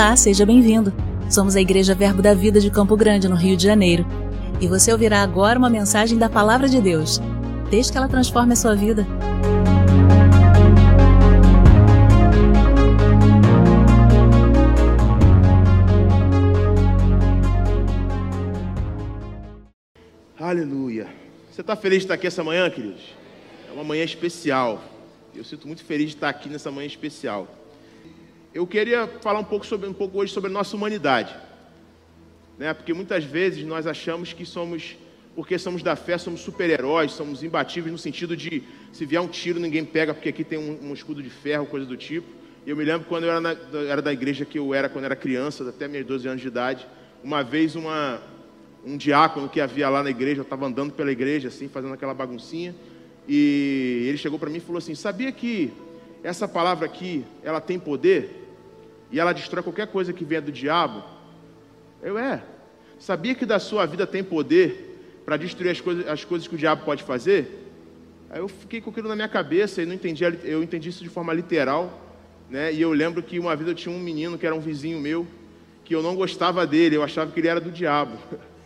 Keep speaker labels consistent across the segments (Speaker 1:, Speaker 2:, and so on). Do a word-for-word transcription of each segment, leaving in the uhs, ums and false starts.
Speaker 1: Olá, seja bem-vindo. Somos a Igreja Verbo da Vida de Campo Grande, no Rio de Janeiro. E você ouvirá agora uma mensagem da Palavra de Deus. Desde que ela transforme a sua vida.
Speaker 2: Aleluia. Você está feliz de estar aqui essa manhã, queridos? É uma manhã especial. Eu sinto muito feliz de estar aqui nessa manhã especial. Eu queria falar um pouco, sobre, um pouco hoje sobre a nossa humanidade. Né? Porque muitas vezes nós achamos que somos, porque somos da fé, somos super-heróis, somos imbatíveis no sentido de, se vier um tiro, ninguém pega, porque aqui tem um, um escudo de ferro, coisa do tipo. E eu me lembro quando eu era, na, era da igreja que eu era, quando eu era criança, até meus doze anos de idade, uma vez uma, um diácono que havia lá na igreja, eu estava andando pela igreja, assim, fazendo aquela baguncinha, e ele chegou para mim e falou assim: sabia que essa palavra aqui, ela tem poder? E ela destrói qualquer coisa que venha do diabo? Eu, é. Sabia que da sua vida tem poder para destruir as coisas, as coisas que o diabo pode fazer? Aí eu fiquei com aquilo na minha cabeça e não entendi, eu entendi isso de forma literal, né? E eu lembro que uma vez eu tinha um menino que era um vizinho meu, que eu não gostava dele, eu achava que ele era do diabo.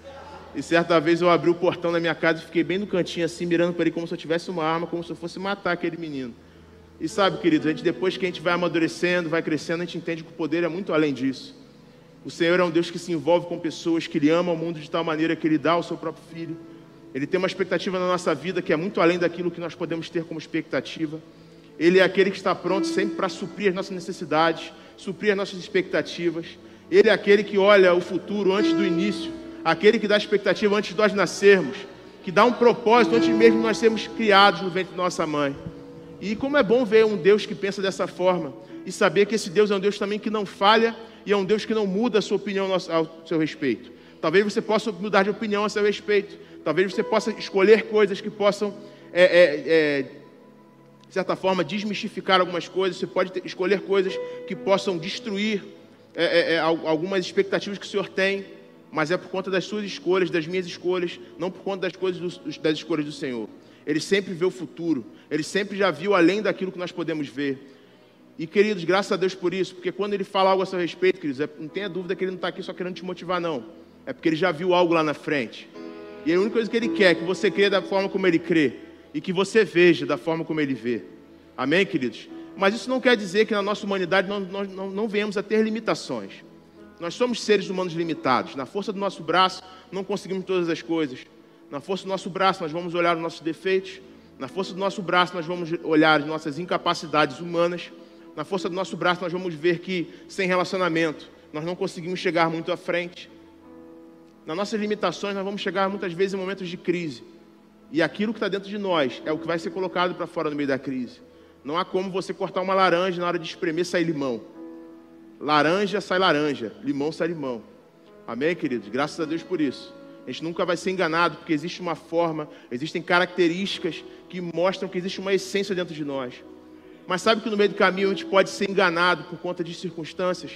Speaker 2: E certa vez eu abri o portão da minha casa e fiquei bem no cantinho assim, mirando para ele como se eu tivesse uma arma, como se eu fosse matar aquele menino. E sabe, queridos, a gente, depois que a gente vai amadurecendo, vai crescendo, a gente entende que o poder é muito além disso. O Senhor é um Deus que se envolve com pessoas, que Ele ama o mundo de tal maneira que Ele dá o seu próprio Filho. Ele tem uma expectativa na nossa vida que é muito além daquilo que nós podemos ter como expectativa. Ele é aquele que está pronto sempre para suprir as nossas necessidades, suprir as nossas expectativas. Ele é aquele que olha o futuro antes do início, aquele que dá expectativa antes de nós nascermos, que dá um propósito antes mesmo de nós sermos criados no ventre de nossa mãe. E como é bom ver um Deus que pensa dessa forma e saber que esse Deus é um Deus também que não falha e é um Deus que não muda a sua opinião ao seu respeito. Talvez você possa mudar de opinião a seu respeito. Talvez você possa escolher coisas que possam, é, é, é, de certa forma, desmistificar algumas coisas. Você pode ter, escolher coisas que possam destruir é, é, é, algumas expectativas que o Senhor tem, mas é por conta das suas escolhas, das minhas escolhas, não por conta das, coisas do, das escolhas do Senhor. Ele sempre vê o futuro. Ele sempre já viu além daquilo que nós podemos ver. E, queridos, graças a Deus por isso, porque quando Ele fala algo a seu respeito, queridos, é, não tenha dúvida que Ele não está aqui só querendo te motivar, não. É porque Ele já viu algo lá na frente. E a única coisa que Ele quer é que você crê da forma como Ele crê e que você veja da forma como Ele vê. Amém, queridos? Mas isso não quer dizer que na nossa humanidade nós, nós não, não venhamos a ter limitações. Nós somos seres humanos limitados. Na força do nosso braço, não conseguimos todas as coisas. Na força do nosso braço, nós vamos olhar os nossos defeitos. Na força do nosso braço, nós vamos olhar as nossas incapacidades humanas. Na força do nosso braço, nós vamos ver que, sem relacionamento, nós não conseguimos chegar muito à frente. Nas nossas limitações, nós vamos chegar muitas vezes em momentos de crise. E aquilo que está dentro de nós é o que vai ser colocado para fora no meio da crise. Não há como você cortar uma laranja na hora de espremer sair limão. Laranja sai laranja, limão sai limão. Amém, queridos? Graças a Deus por isso. A gente nunca vai ser enganado, porque existe uma forma, existem características que mostram que existe uma essência dentro de nós. Mas sabe que no meio do caminho a gente pode ser enganado por conta de circunstâncias?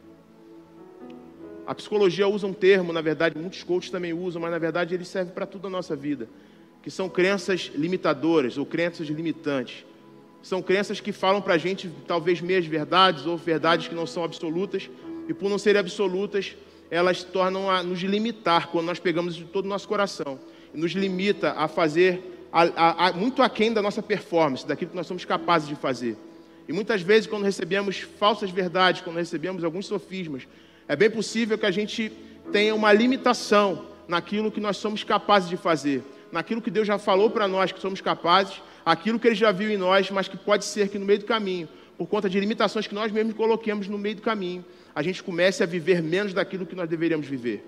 Speaker 2: A psicologia usa um termo, na verdade, muitos coaches também usam, mas na verdade ele serve para tudo na nossa vida, que são crenças limitadoras ou crenças limitantes. São crenças que falam para a gente talvez meias verdades ou verdades que não são absolutas, e por não serem absolutas, elas tornam a nos limitar quando nós pegamos de todo o nosso coração. E nos limita a fazer a, a, a, muito aquém da nossa performance, daquilo que nós somos capazes de fazer. E muitas vezes, quando recebemos falsas verdades, quando recebemos alguns sofismas, é bem possível que a gente tenha uma limitação naquilo que nós somos capazes de fazer, naquilo que Deus já falou para nós que somos capazes, aquilo que Ele já viu em nós, mas que pode ser que no meio do caminho, por conta de limitações que nós mesmos coloquemos no meio do caminho, a gente comece a viver menos daquilo que nós deveríamos viver.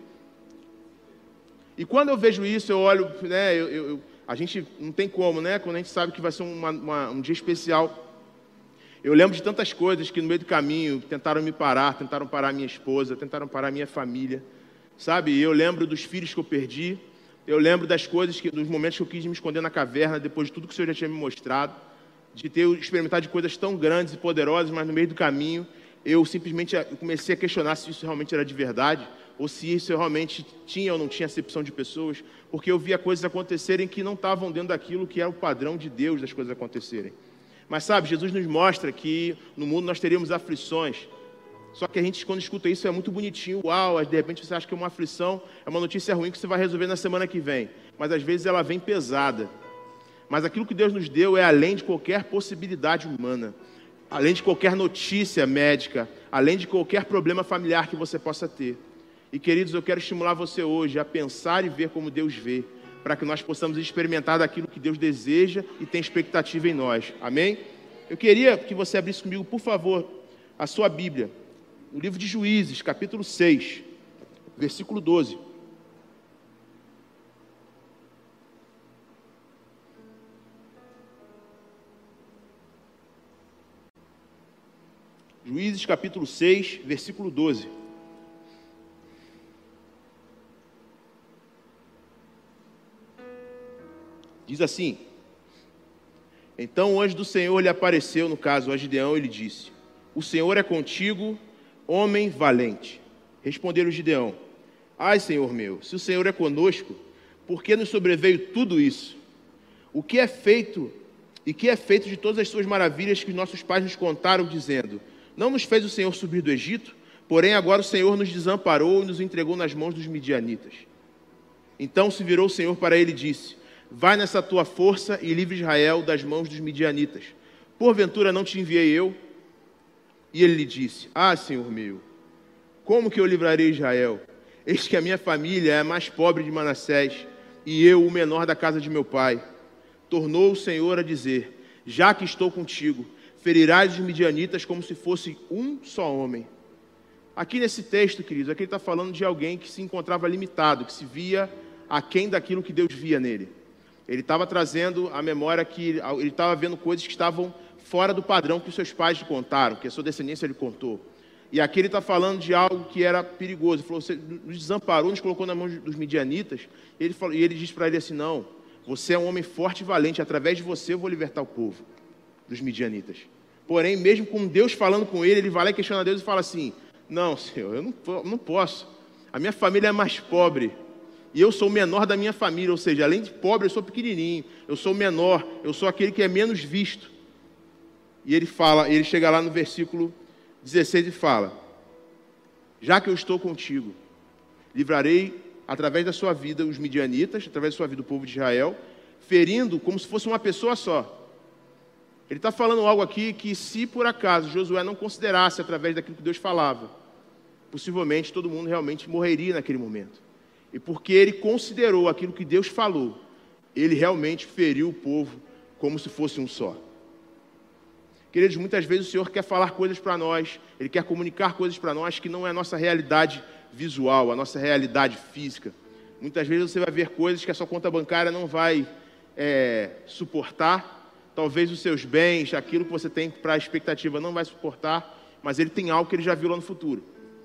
Speaker 2: E quando eu vejo isso, eu olho, né, eu, eu, a gente não tem como, né, quando a gente sabe que vai ser uma, uma, um dia especial, eu lembro de tantas coisas que no meio do caminho tentaram me parar, tentaram parar minha esposa, tentaram parar minha família, sabe? Eu lembro dos filhos que eu perdi, eu lembro das coisas, que, dos momentos que eu quis me esconder na caverna, depois de tudo que o Senhor já tinha me mostrado, de ter experimentado de coisas tão grandes e poderosas, mas no meio do caminho, eu simplesmente comecei a questionar se isso realmente era de verdade, ou se isso realmente tinha ou não tinha acepção de pessoas, porque eu via coisas acontecerem que não estavam dentro daquilo que era o padrão de Deus das coisas acontecerem. Mas sabe, Jesus nos mostra que no mundo nós teríamos aflições, Só que a gente, quando escuta isso, é muito bonitinho, uau, de repente você acha que é uma aflição, é uma notícia ruim que você vai resolver na semana que vem. Mas às vezes ela vem pesada. Mas aquilo que Deus nos deu é além de qualquer possibilidade humana, além de qualquer notícia médica, além de qualquer problema familiar que você possa ter. E queridos, eu quero estimular você hoje a pensar e ver como Deus vê, para que nós possamos experimentar daquilo que Deus deseja e tem expectativa em nós. Amém? Eu queria que você abrisse comigo, por favor, a sua Bíblia, no livro de Juízes, capítulo seis, versículo doze. Juízes, capítulo seis, versículo doze. Diz assim: Então o anjo do Senhor lhe apareceu, no caso a Gideão, e lhe disse: O Senhor é contigo, homem valente. Respondeu-lhe Gideão: Ai, Senhor meu, se o Senhor é conosco, por que nos sobreveio tudo isso? O que é feito, e que é feito de todas as suas maravilhas que nossos pais nos contaram, dizendo: Não nos fez o Senhor subir do Egito, porém agora o Senhor nos desamparou e nos entregou nas mãos dos midianitas. Então se virou o Senhor para ele e disse: Vai nessa tua força e livre Israel das mãos dos midianitas. Porventura não te enviei eu? E ele lhe disse: Ah, Senhor meu, como que eu livrarei Israel? Eis que a minha família é a mais pobre de Manassés, e eu o menor da casa de meu pai. Tornou o Senhor a dizer: Já que estou contigo, ferirás os midianitas como se fosse um só homem. Aqui nesse texto, queridos, aqui ele está falando de alguém que se encontrava limitado, que se via aquém daquilo que Deus via nele. Ele estava trazendo a memória que ele estava vendo coisas que estavam fora do padrão que os seus pais lhe contaram, que a sua descendência lhe contou. E aqui ele está falando de algo que era perigoso. Ele falou: Você nos desamparou, nos colocou na mão dos midianitas. E ele, falou, e ele disse para ele assim: Não, você é um homem forte e valente, através de você eu vou libertar o povo dos midianitas. Porém, mesmo com Deus falando com ele, ele vai lá e questiona a Deus e fala assim: Não, Senhor, eu não, não posso. A minha família é mais pobre. E eu sou o menor da minha família, ou seja, além de pobre, eu sou pequenininho, eu sou o menor, eu sou aquele que é menos visto. E ele fala, ele chega lá no versículo dezesseis e fala: Já que eu estou contigo, livrarei através da sua vida os midianitas, através da sua vida o povo de Israel, ferindo como se fosse uma pessoa só. Ele está falando algo aqui que, se por acaso Josué não considerasse através daquilo que Deus falava, possivelmente todo mundo realmente morreria naquele momento. E porque ele considerou aquilo que Deus falou, ele realmente feriu o povo como se fosse um só. Queridos, muitas vezes o Senhor quer falar coisas para nós, Ele quer comunicar coisas para nós que não é a nossa realidade visual, a nossa realidade física. Muitas vezes você vai ver coisas que a sua conta bancária não vai é, suportar, talvez os seus bens, aquilo que você tem para a expectativa não vai suportar, mas Ele tem algo que Ele já viu lá no futuro.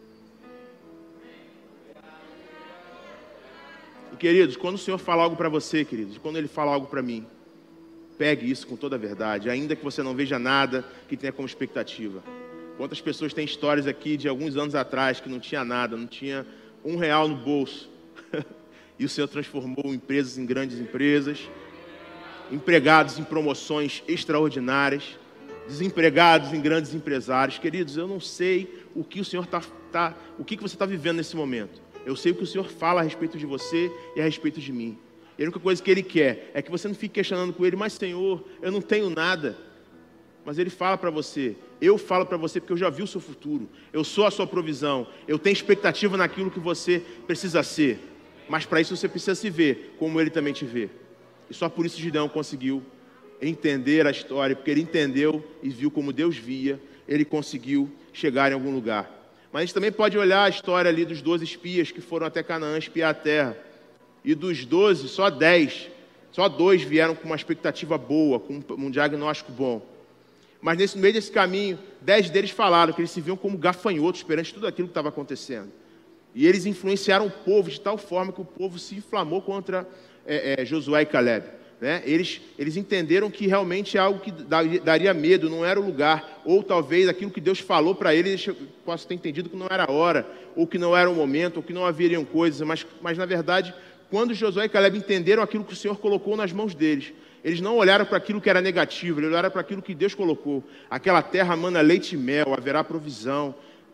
Speaker 2: E, queridos, quando o Senhor fala algo para você, queridos, quando Ele fala algo para mim, pegue isso com toda a verdade, ainda que você não veja nada que tenha como expectativa. Quantas pessoas têm histórias aqui de alguns anos atrás que não tinha nada, não tinha um real no bolso, e o Senhor transformou empresas em grandes empresas, empregados em promoções extraordinárias, desempregados em grandes empresários. Queridos, eu não sei o que o Senhor tá, tá, o que, que você está vivendo nesse momento. Eu sei o que o Senhor fala a respeito de você e a respeito de mim. E a única coisa que Ele quer é que você não fique questionando com Ele: Mas, Senhor, eu não tenho nada. Mas Ele fala para você: Eu falo para você porque eu já vi o seu futuro. Eu sou a sua provisão. Eu tenho expectativa naquilo que você precisa ser. Mas para isso você precisa se ver como Ele também te vê. E só por isso Gideão conseguiu entender a história, porque ele entendeu e viu como Deus via, ele conseguiu chegar em algum lugar. Mas a gente também pode olhar a história ali dos doze espias que foram até Canaã espiar a terra. E dos doze, só dez, só dois vieram com uma expectativa boa, com um diagnóstico bom. Mas nesse meio desse caminho, dez deles falaram que eles se viam como gafanhotos perante tudo aquilo que estava acontecendo. E eles influenciaram o povo de tal forma que o povo se inflamou contra é, é, Josué e Caleb. Né? Eles, eles entenderam que realmente é algo que daria medo, não era o lugar, ou talvez aquilo que Deus falou para eles, eles possam ter entendido que não era a hora, ou que não era o momento, ou que não haveriam coisas, mas, mas na verdade, quando Josué e Caleb entenderam aquilo que o Senhor colocou nas mãos deles, eles não olharam para aquilo que era negativo, eles olharam para aquilo que Deus colocou. Aquela terra mana leite e mel, haverá provisão,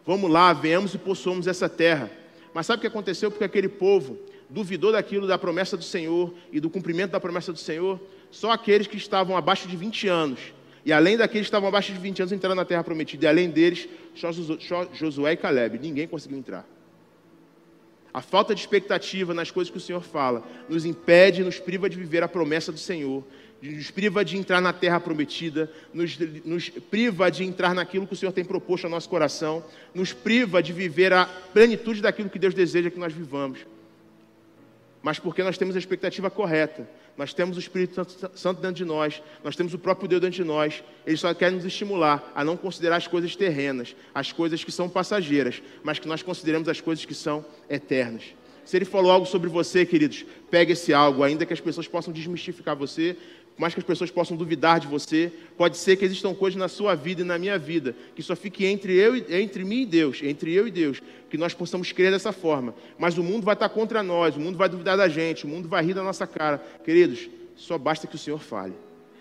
Speaker 2: vamos lá, venhamos e possuamos essa terra. Mas sabe o que aconteceu? Porque aquele povo duvidou daquilo, da promessa do Senhor e do cumprimento da promessa do Senhor. Só aqueles que estavam abaixo de vinte anos, e além daqueles que estavam abaixo de vinte anos, entraram na terra prometida. E além deles, só Josué e Caleb. Ninguém conseguiu entrar. A falta de expectativa nas coisas que o Senhor fala nos impede, nos priva de viver a promessa do Senhor, nos priva de entrar na terra prometida, nos, nos priva de entrar naquilo que o Senhor tem proposto ao nosso coração, nos priva de viver a plenitude daquilo que Deus deseja que nós vivamos. Mas porque nós temos a expectativa correta, nós temos o Espírito Santo dentro de nós, nós temos o próprio Deus dentro de nós, Ele só quer nos estimular a não considerar as coisas terrenas, as coisas que são passageiras, mas que nós consideremos as coisas que são eternas. Se Ele falou algo sobre você, queridos, pegue esse algo, ainda que as pessoas possam desmistificar você, mais que as pessoas possam duvidar de você, pode ser que existam coisas na sua vida e na minha vida, que só fique entre, eu e, entre mim e Deus, entre eu e Deus, que nós possamos crer dessa forma. Mas o mundo vai estar contra nós, o mundo vai duvidar da gente, o mundo vai rir da nossa cara. Queridos, só basta que o Senhor fale.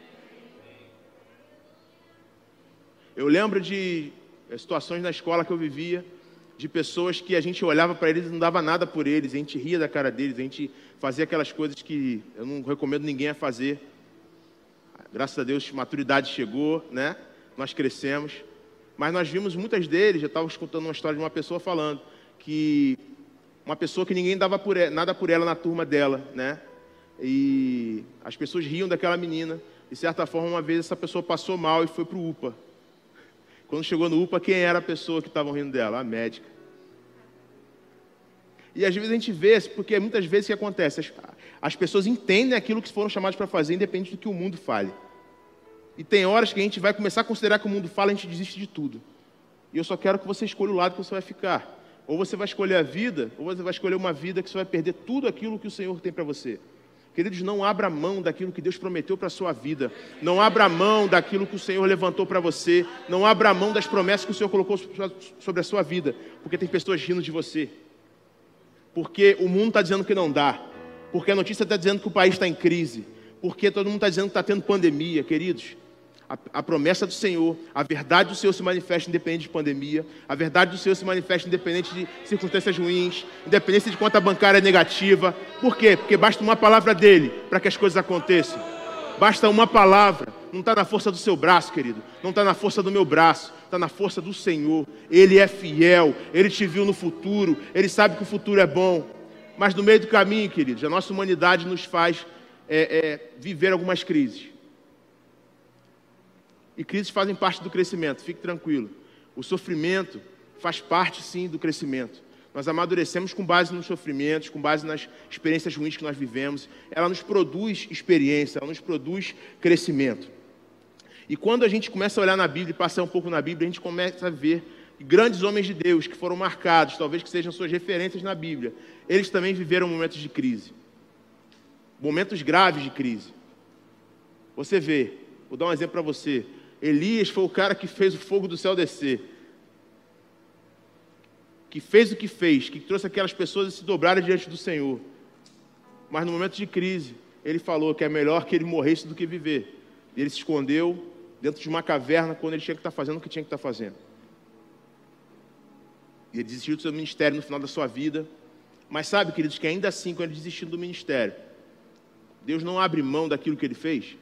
Speaker 2: Eu lembro de situações na escola que eu vivia, de pessoas que a gente olhava para eles e não dava nada por eles, a gente ria da cara deles, a gente fazia aquelas coisas que eu não recomendo ninguém a fazer. Graças a Deus, maturidade chegou, né? Nós crescemos. Mas nós vimos muitas deles, eu estava escutando uma história de uma pessoa falando que uma pessoa que ninguém dava por ela, nada por ela na turma dela, né? E as pessoas riam daquela menina. De certa forma, uma vez essa pessoa passou mal e foi para o U P A. Quando chegou no U P A, quem era a pessoa que estavam rindo dela? A médica. E às vezes a gente vê, porque muitas vezes o que acontece? As, as pessoas entendem aquilo que foram chamadas para fazer, independente do que o mundo fale. E tem horas que a gente vai começar a considerar que o mundo fala, a gente desiste de tudo. E eu só quero que você escolha o lado que você vai ficar. Ou você vai escolher a vida, ou você vai escolher uma vida que você vai perder tudo aquilo que o Senhor tem para você. Queridos, não abra mão daquilo que Deus prometeu para a sua vida. Não abra mão daquilo que o Senhor levantou para você. Não abra mão das promessas que o Senhor colocou sobre a sua vida. Porque tem pessoas rindo de você. Porque o mundo está dizendo que não dá. Porque a notícia está dizendo que o país está em crise. Porque todo mundo está dizendo que está tendo pandemia. Queridos, a, a promessa do Senhor, a verdade do Senhor se manifesta independente de pandemia. A verdade do Senhor se manifesta independente de circunstâncias ruins, independente de conta bancária negativa. Por quê? Porque basta uma palavra dele para que as coisas aconteçam. Basta uma palavra. Não está na força do seu braço, querido. Não está na força do meu braço. Está na força do Senhor. Ele é fiel. Ele te viu no futuro. Ele sabe que o futuro é bom. Mas no meio do caminho, queridos, a nossa humanidade nos faz é, é, viver algumas crises. E crises fazem parte do crescimento. Fique tranquilo. O sofrimento faz parte, sim, do crescimento. Nós amadurecemos com base nos sofrimentos, com base nas experiências ruins que nós vivemos. Ela nos produz experiência, ela nos produz crescimento. E quando a gente começa a olhar na Bíblia e passar um pouco na Bíblia, a gente começa a ver grandes homens de Deus que foram marcados, talvez que sejam suas referências na Bíblia. Eles também viveram momentos de crise. Momentos graves de crise. Você vê, vou dar um exemplo para você. Elias foi o cara que fez o fogo do céu descer. Que fez o que fez, que trouxe aquelas pessoas a se dobrarem diante do Senhor. Mas no momento de crise, ele falou que é melhor que ele morresse do que viver. E ele se escondeu dentro de uma caverna quando ele tinha que estar fazendo o que tinha que estar fazendo. E ele desistiu do seu ministério no final da sua vida. Mas sabe, queridos, que ainda assim, quando ele desistiu do ministério, Deus não abre mão daquilo que ele fez.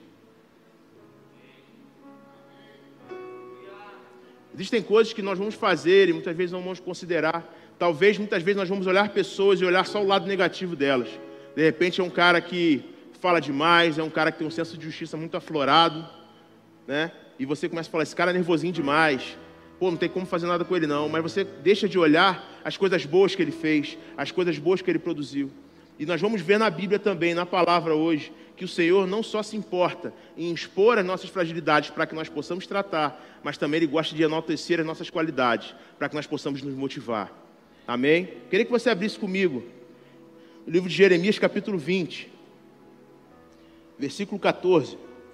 Speaker 2: Existem coisas que nós vamos fazer e muitas vezes não vamos considerar. Talvez, muitas vezes, nós vamos olhar pessoas e olhar só o lado negativo delas. De repente, é um cara que fala demais, é um cara que tem um senso de justiça muito aflorado, né? E você começa a falar, esse cara é nervosinho demais. Pô, não tem como fazer nada com ele não. Mas você deixa de olhar as coisas boas que ele fez, as coisas boas que ele produziu. E nós vamos ver na Bíblia também, na palavra hoje, que o Senhor não só se importa em expor as nossas fragilidades para que nós possamos tratar, mas também Ele gosta de enaltecer as nossas qualidades para que nós possamos nos motivar. Amém? Queria que você abrisse comigo o livro de Jeremias, capítulo vinte, versículo quatorze.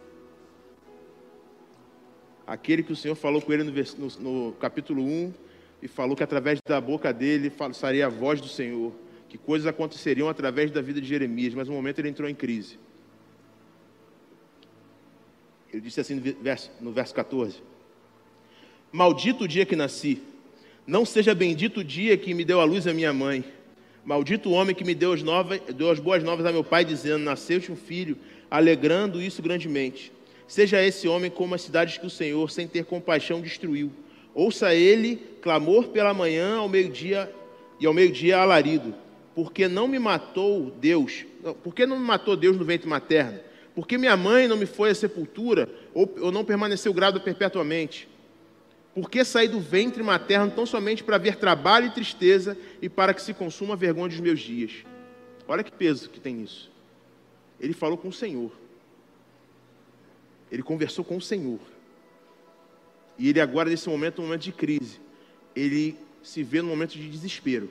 Speaker 2: Aquele que o Senhor falou com ele no, no, no capítulo um e falou que através da boca dele sairia a voz do Senhor. Que coisas aconteceriam através da vida de Jeremias, mas no momento ele entrou em crise. Ele disse assim no verso, no verso quatorze: Maldito o dia que nasci, Não seja bendito o dia que me deu à luz a minha mãe. Maldito o homem que me deu as, novas, deu as boas novas a meu pai, dizendo, nasceu-te um filho, alegrando isso grandemente. Seja esse homem como as cidades que o Senhor, sem ter compaixão, destruiu. Ouça ele clamor pela manhã ao meio-dia e ao meio-dia alarido. Porque não me matou Deus? Por que não me matou Deus no ventre materno? Porque minha mãe não me foi à sepultura, ou, ou não permaneceu grávida perpetuamente? Por que saí do ventre materno tão somente para ver trabalho e tristeza e para que se consuma a vergonha dos meus dias? Olha que peso que tem nisso. Ele falou com o Senhor. Ele conversou com o Senhor. E ele agora, nesse momento, um momento de crise, ele se vê num momento de desespero.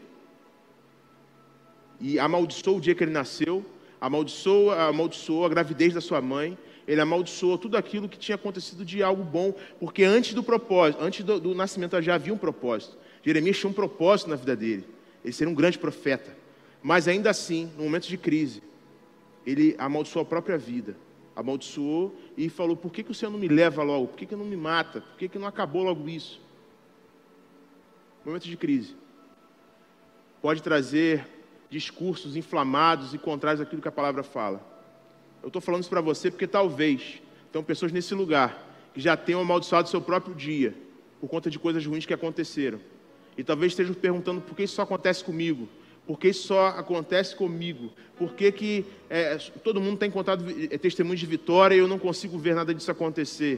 Speaker 2: E amaldiçoou o dia que ele nasceu, amaldiçoou, amaldiçoou a gravidez da sua mãe, ele amaldiçoou tudo aquilo que tinha acontecido de algo bom, porque antes do propósito, antes do, do nascimento já havia um propósito. Jeremias tinha um propósito na vida dele, ele seria um grande profeta. Mas ainda assim, no momento de crise, ele amaldiçoou a própria vida, amaldiçoou e falou, por que, que o Senhor não me leva logo? Por que, que não me mata? Por que, que não acabou logo isso? Momento de crise pode trazer discursos inflamados e contrários àquilo que a palavra fala. Eu estou falando isso para você porque talvez tenham pessoas nesse lugar que já tenham amaldiçoado o seu próprio dia por conta de coisas ruins que aconteceram. E talvez estejam perguntando por que isso só acontece comigo, por que isso só acontece comigo, por que, que é, todo mundo tem contado é, testemunhos de vitória e eu não consigo ver nada disso acontecer.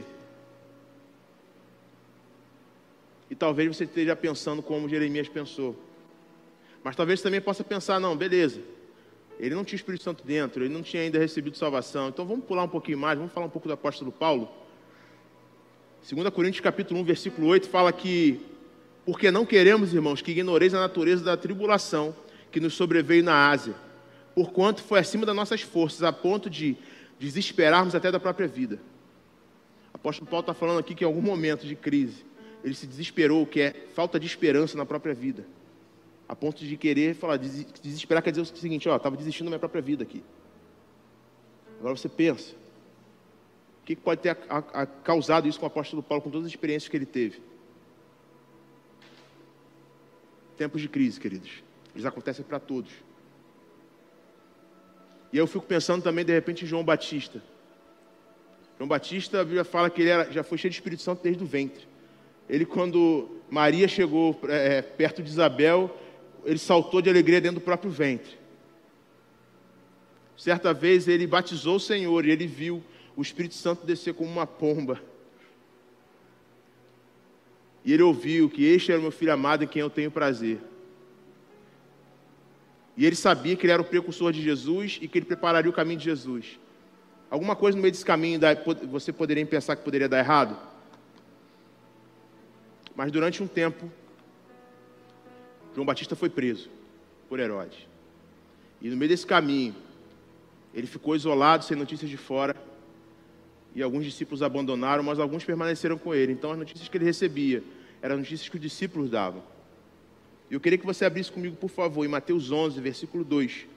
Speaker 2: E talvez você esteja pensando como Jeremias pensou. Mas talvez você também possa pensar, não, beleza, ele não tinha o Espírito Santo dentro, ele não tinha ainda recebido salvação, então vamos pular um pouquinho mais, vamos falar um pouco do apóstolo Paulo. Segunda Coríntios capítulo um, versículo oito, fala que, porque não queremos, irmãos, que ignoreis a natureza da tribulação que nos sobreveio na Ásia, porquanto foi acima das nossas forças, a ponto de desesperarmos até da própria vida. O apóstolo Paulo está falando aqui que em algum momento de crise, ele se desesperou, que é falta de esperança na própria vida. A ponto de querer falar, desesperar quer dizer o seguinte, ó, estava desistindo da minha própria vida aqui. Agora você pensa, o que pode ter a, a, a causado isso com o apóstolo Paulo, com todas as experiências que ele teve? Tempos de crise, queridos, eles acontecem para todos. E eu fico pensando também, de repente, em João Batista. João Batista, a Bíblia fala que ele era, já foi cheio de Espírito Santo desde o ventre. Ele, quando Maria chegou é, perto de Isabel, ele saltou de alegria dentro do próprio ventre. Certa vez ele batizou o Senhor e ele viu o Espírito Santo descer como uma pomba. E ele ouviu que este era o meu filho amado em quem eu tenho prazer. E ele sabia que ele era o precursor de Jesus e que ele prepararia o caminho de Jesus. Alguma coisa no meio desse caminho você poderia pensar que poderia dar errado? Mas durante um tempo, João Batista foi preso por Herodes. E no meio desse caminho, ele ficou isolado, sem notícias de fora. E alguns discípulos abandonaram, mas alguns permaneceram com ele. Então as notícias que ele recebia eram notícias que os discípulos davam. E eu queria que você abrisse comigo, por favor, em Mateus onze, versículo dois.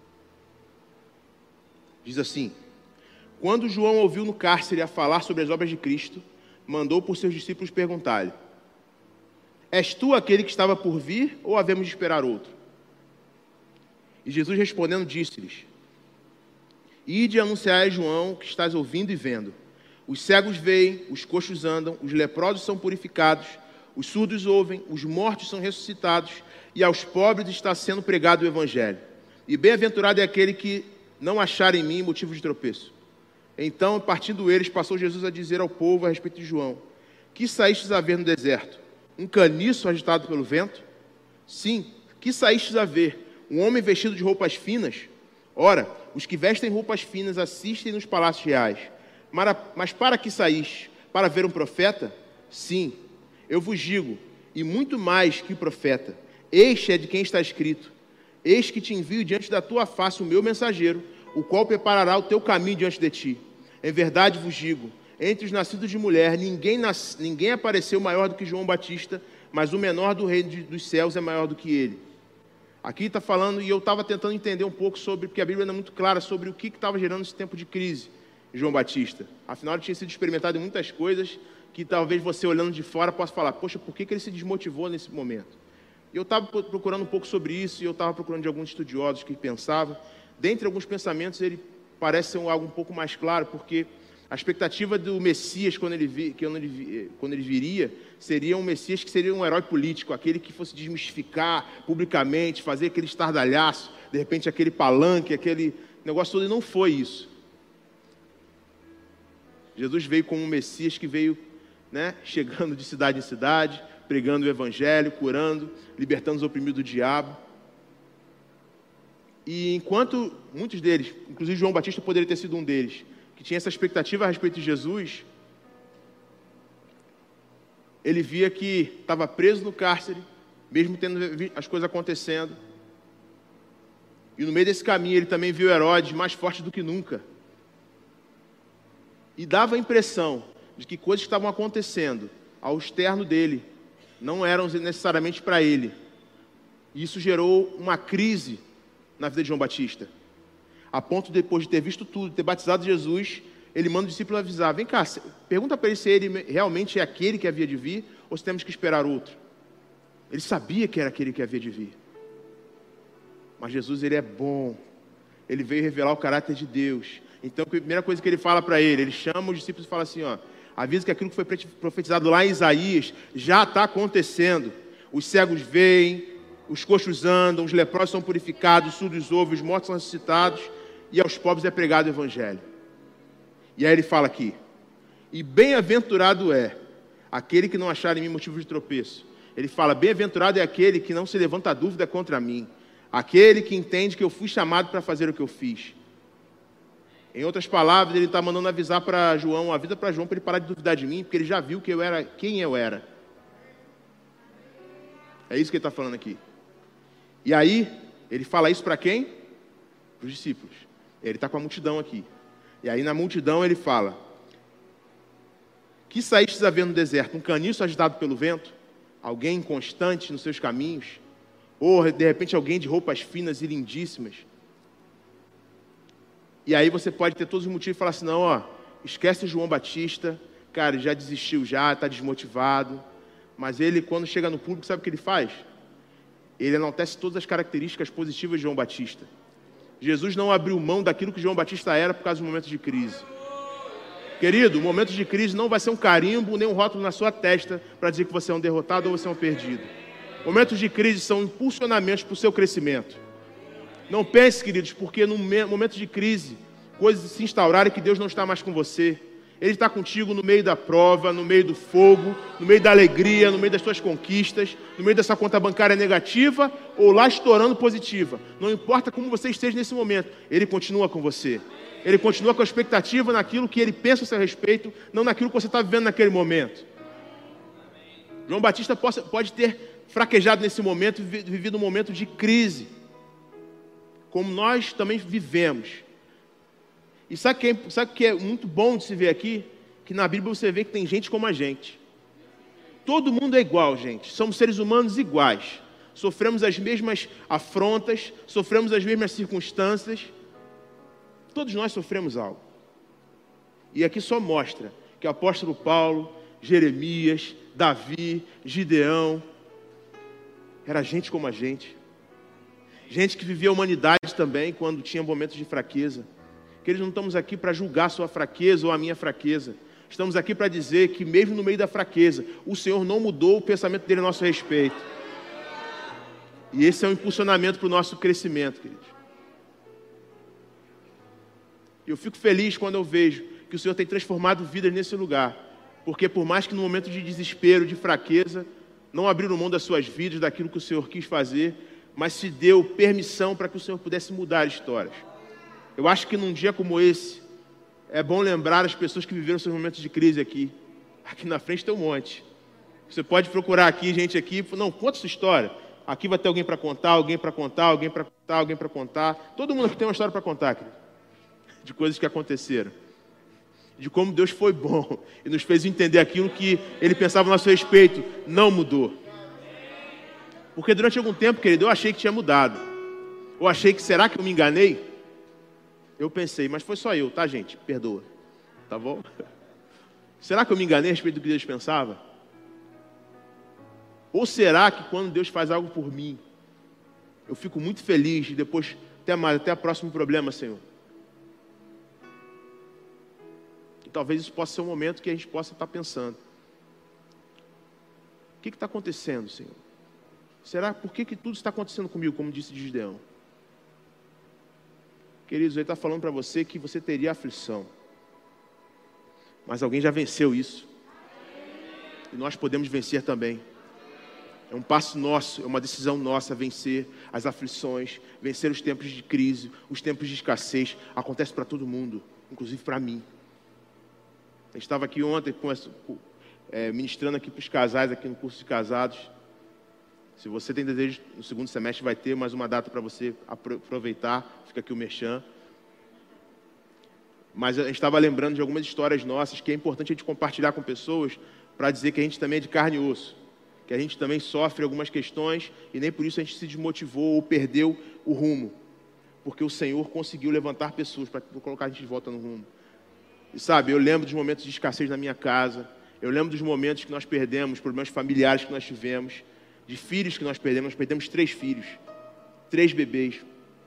Speaker 2: Diz assim: quando João ouviu no cárcere a falar sobre as obras de Cristo, mandou por seus discípulos perguntar-lhe: és tu aquele que estava por vir, ou havemos de esperar outro? E Jesus respondendo disse-lhes: ide anunciar a João que estás ouvindo e vendo. Os cegos veem, os coxos andam, os leprosos são purificados, os surdos ouvem, os mortos são ressuscitados, e aos pobres está sendo pregado o Evangelho. E bem-aventurado é aquele que não achar em mim motivo de tropeço. Então, partindo eles, passou Jesus a dizer ao povo a respeito de João: que saístes a ver no deserto? Um caniço agitado pelo vento? Sim, que saístes a ver? Um homem vestido de roupas finas? Ora, os que vestem roupas finas assistem nos palácios reais. Mas para que saíste? Para ver um profeta? Sim, eu vos digo, e muito mais que profeta. Este é de quem está escrito: eis que te envio diante da tua face o meu mensageiro, o qual preparará o teu caminho diante de ti. Em verdade vos digo, entre os nascidos de mulher, ninguém, nas... ninguém apareceu maior do que João Batista, mas o menor do reino de... dos céus é maior do que ele. Aqui está falando, e eu estava tentando entender um pouco sobre, porque a Bíblia não é muito clara sobre o que estava gerando esse tempo de crise em João Batista. Afinal, ele tinha sido experimentado em muitas coisas, que talvez você olhando de fora possa falar, poxa, por que que ele se desmotivou nesse momento? E eu estava procurando um pouco sobre isso, e eu estava procurando de alguns estudiosos que pensavam. Dentre alguns pensamentos, ele parece ser algo um pouco mais claro, porque a expectativa do Messias, quando ele, vi, quando, ele, quando ele viria, seria um Messias que seria um herói político, aquele que fosse desmistificar publicamente, fazer aquele estardalhaço, de repente aquele palanque, aquele negócio todo, e não foi isso. Jesus veio como um Messias que veio, né, chegando de cidade em cidade, pregando o Evangelho, curando, libertando os oprimidos do diabo. E enquanto muitos deles, inclusive João Batista poderia ter sido um deles, que tinha essa expectativa a respeito de Jesus, ele via que estava preso no cárcere, mesmo tendo as coisas acontecendo. E no meio desse caminho ele também viu Herodes mais forte do que nunca. E dava a impressão de que coisas que estavam acontecendo ao externo dele não eram necessariamente para ele. E isso gerou uma crise na vida de João Batista. A ponto, depois de ter visto tudo, ter batizado Jesus, ele manda o discípulo avisar, vem cá, pergunta para ele se ele realmente é aquele que havia de vir, ou se temos que esperar outro. Ele sabia que era aquele que havia de vir. Mas Jesus, ele é bom. Ele veio revelar o caráter de Deus. Então, a primeira coisa que ele fala para ele, ele chama os discípulos e fala assim, ó, avisa que aquilo que foi profetizado lá em Isaías já está acontecendo. Os cegos veem, os coxos andam, os leprosos são purificados, os surdos ouvem, os mortos são ressuscitados, e aos pobres é pregado o Evangelho. E aí ele fala aqui, e bem-aventurado é aquele que não achar em mim motivo de tropeço. Ele fala, bem-aventurado é aquele que não se levanta dúvida contra mim, aquele que entende que eu fui chamado para fazer o que eu fiz. Em outras palavras, ele está mandando avisar para João, a vida para João, para ele parar de duvidar de mim, porque ele já viu que eu era, quem eu era. É isso que ele está falando aqui. E aí, ele fala isso para quem? Para os discípulos. Ele está com a multidão aqui. E aí, na multidão, ele fala, que saístes a ver no deserto? Um caniço agitado pelo vento? Alguém inconstante nos seus caminhos? Ou, de repente, alguém de roupas finas e lindíssimas? E aí você pode ter todos os motivos e falar assim, não, ó, esquece João Batista, cara, já desistiu já, está desmotivado. Mas ele, quando chega no público, sabe o que ele faz? Ele enaltece todas as características positivas de João Batista. Jesus não abriu mão daquilo que João Batista era por causa do momento de crise. Querido, o momento de crise não vai ser um carimbo, nem um rótulo na sua testa para dizer que você é um derrotado ou você é um perdido. Momentos de crise são impulsionamentos para o seu crescimento. Não pense, queridos, porque no momento de crise, coisas se instaurarem que Deus não está mais com você. Ele está contigo no meio da prova, no meio do fogo, no meio da alegria, no meio das suas conquistas, no meio dessa conta bancária negativa ou lá estourando positiva. Não importa como você esteja nesse momento, Ele continua com você. Ele continua com a expectativa naquilo que Ele pensa a seu respeito, não naquilo que você está vivendo naquele momento. João Batista pode ter fraquejado nesse momento, vivido um momento de crise, como nós também vivemos. E sabe o que, é, sabe que é muito bom de se ver aqui? Que na Bíblia você vê que tem gente como a gente. Todo mundo é igual, gente. Somos seres humanos iguais. Sofremos as mesmas afrontas, sofremos as mesmas circunstâncias. Todos nós sofremos algo. E aqui só mostra que o apóstolo Paulo, Jeremias, Davi, Gideão, era gente como a gente. Gente que vivia a humanidade também quando tinha momentos de fraqueza. Que eles não estamos aqui para julgar a sua fraqueza ou a minha fraqueza. Estamos aqui para dizer que mesmo no meio da fraqueza, o Senhor não mudou o pensamento dele a nosso respeito. E esse é um impulsionamento para o nosso crescimento, queridos. Eu fico feliz quando eu vejo que o Senhor tem transformado vidas nesse lugar. Porque por mais que no momento de desespero, de fraqueza, não abriram mão das suas vidas, daquilo que o Senhor quis fazer, mas se deu permissão para que o Senhor pudesse mudar histórias. Eu acho que num dia como esse, é bom lembrar as pessoas que viveram seus momentos de crise aqui. Aqui na frente tem um monte. Você pode procurar aqui, gente aqui, não, conta sua história. Aqui vai ter alguém para contar, alguém para contar, alguém para contar, alguém para contar. Todo mundo aqui tem uma história para contar, querido, de coisas que aconteceram. De como Deus foi bom e nos fez entender aquilo que Ele pensava a nosso respeito. Não mudou. Porque durante algum tempo, querido, eu achei que tinha mudado. Eu achei que, será que eu me enganei? Eu pensei, mas foi só eu, tá, gente? Perdoa. Tá bom? Será que eu me enganei a respeito do que Deus pensava? Ou será que quando Deus faz algo por mim, eu fico muito feliz e depois, até mais, até o próximo problema, Senhor? E talvez isso possa ser um momento que a gente possa estar pensando. O que está acontecendo, Senhor? Será, por que, que tudo está acontecendo comigo, como disse Gideão? Queridos, Ele está falando para você que você teria aflição. Mas alguém já venceu isso. E nós podemos vencer também. É um passo nosso, é uma decisão nossa vencer as aflições, vencer os tempos de crise, os tempos de escassez. Acontece para todo mundo, inclusive para mim. A gente estava aqui ontem, é, ministrando aqui para os casais, aqui no curso de casados. Se você tem desejo, no segundo semestre vai ter mais uma data para você aproveitar. Fica aqui o merchan. Mas a gente estava lembrando de algumas histórias nossas que é importante a gente compartilhar com pessoas para dizer que a gente também é de carne e osso. Que a gente também sofre algumas questões e nem por isso a gente se desmotivou ou perdeu o rumo. Porque o Senhor conseguiu levantar pessoas para colocar a gente de volta no rumo. E sabe, eu lembro dos momentos de escassez na minha casa. Eu lembro dos momentos que nós perdemos, problemas familiares que nós tivemos. De filhos que nós perdemos. Nós perdemos três filhos. Três bebês.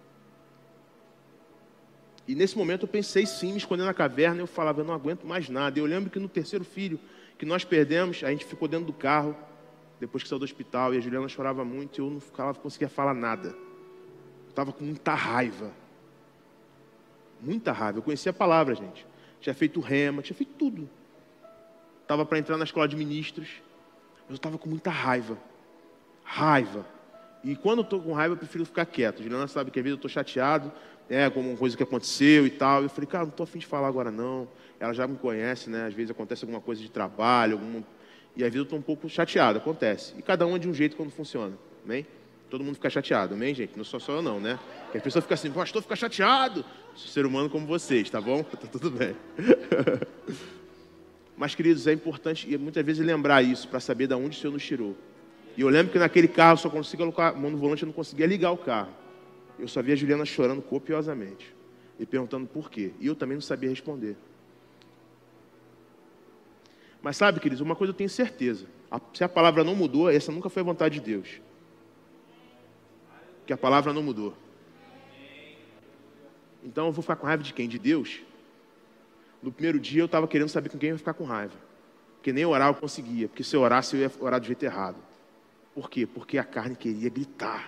Speaker 2: E nesse momento eu pensei sim, me escondendo na caverna, eu falava, eu não aguento mais nada. Eu lembro que no terceiro filho que nós perdemos, a gente ficou dentro do carro, depois que saiu do hospital, e a Juliana chorava muito, e eu não ficava, conseguia falar nada. Eu estava com muita raiva. Muita raiva. Eu conhecia a palavra, gente. Tinha feito rema, tinha feito tudo. Estava para entrar na escola de ministros, mas eu estava com muita raiva. Raiva. E quando eu estou com raiva, eu prefiro ficar quieto. A Juliana sabe que às vezes eu estou chateado, é, com uma coisa que aconteceu e tal. Eu falei, cara, não estou a fim de falar agora não. Ela já me conhece, né? Às vezes acontece alguma coisa de trabalho, alguma... e às vezes eu estou um pouco chateado, acontece. E cada um é de um jeito quando funciona, amém? Todo mundo fica chateado, amém, gente? Não sou só eu não, né? Porque as pessoas ficam assim, pastor, fica chateado. Sou ser humano como vocês, tá bom? Tá tudo bem. Mas, queridos, é importante e muitas vezes lembrar isso para saber de onde o Senhor nos tirou. E eu lembro que naquele carro, só conseguia colocar a mão no volante, eu não conseguia ligar o carro. Eu só via a Juliana chorando copiosamente. E perguntando por quê. E eu também não sabia responder. Mas sabe, queridos, uma coisa eu tenho certeza. Se a palavra não mudou, essa nunca foi a vontade de Deus. Que a palavra não mudou. Então eu vou ficar com raiva de quem? De Deus? No primeiro dia eu estava querendo saber com quem eu ia ficar com raiva. Porque nem orar eu conseguia. Porque se eu orasse eu ia orar do jeito errado. Por quê? Porque a carne queria gritar.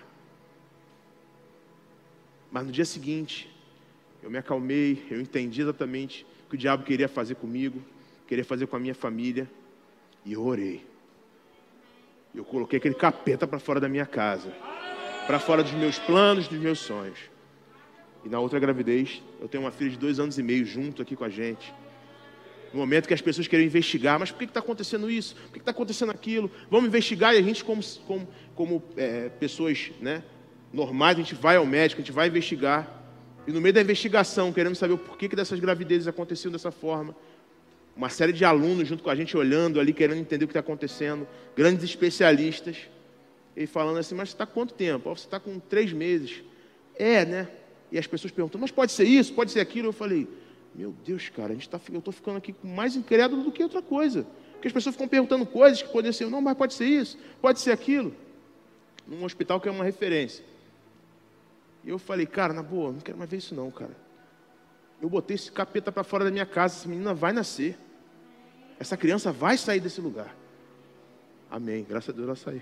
Speaker 2: Mas no dia seguinte, eu me acalmei, eu entendi exatamente o que o diabo queria fazer comigo, queria fazer com a minha família, e eu orei. Eu coloquei aquele capeta para fora da minha casa, para fora dos meus planos, dos meus sonhos. E na outra gravidez, eu tenho uma filha de dois anos e meio junto aqui com a gente. No momento que as pessoas querem investigar, mas por que está acontecendo isso? Por que está acontecendo aquilo? Vamos investigar, e a gente, como, como, como é, pessoas, né, normais, a gente vai ao médico, a gente vai investigar. E no meio da investigação, queremos saber o porquê que dessas gravidezes aconteciam dessa forma. Uma série de alunos junto com a gente, olhando ali, querendo entender o que está acontecendo. Grandes especialistas. E falando assim, mas você está com quanto tempo? Você está com três meses. É, né? E as pessoas perguntam, mas pode ser isso? Pode ser aquilo? Eu falei, meu Deus, cara, a gente tá, eu estou ficando aqui mais incrédulo do que outra coisa. Porque as pessoas ficam perguntando coisas que podem ser, não, mas pode ser isso, pode ser aquilo. Num hospital que é uma referência. E eu falei, cara, na boa, não quero mais ver isso não, cara. Eu botei esse capeta para fora da minha casa, essa menina vai nascer. Essa criança vai sair desse lugar. Amém, graças a Deus ela saiu.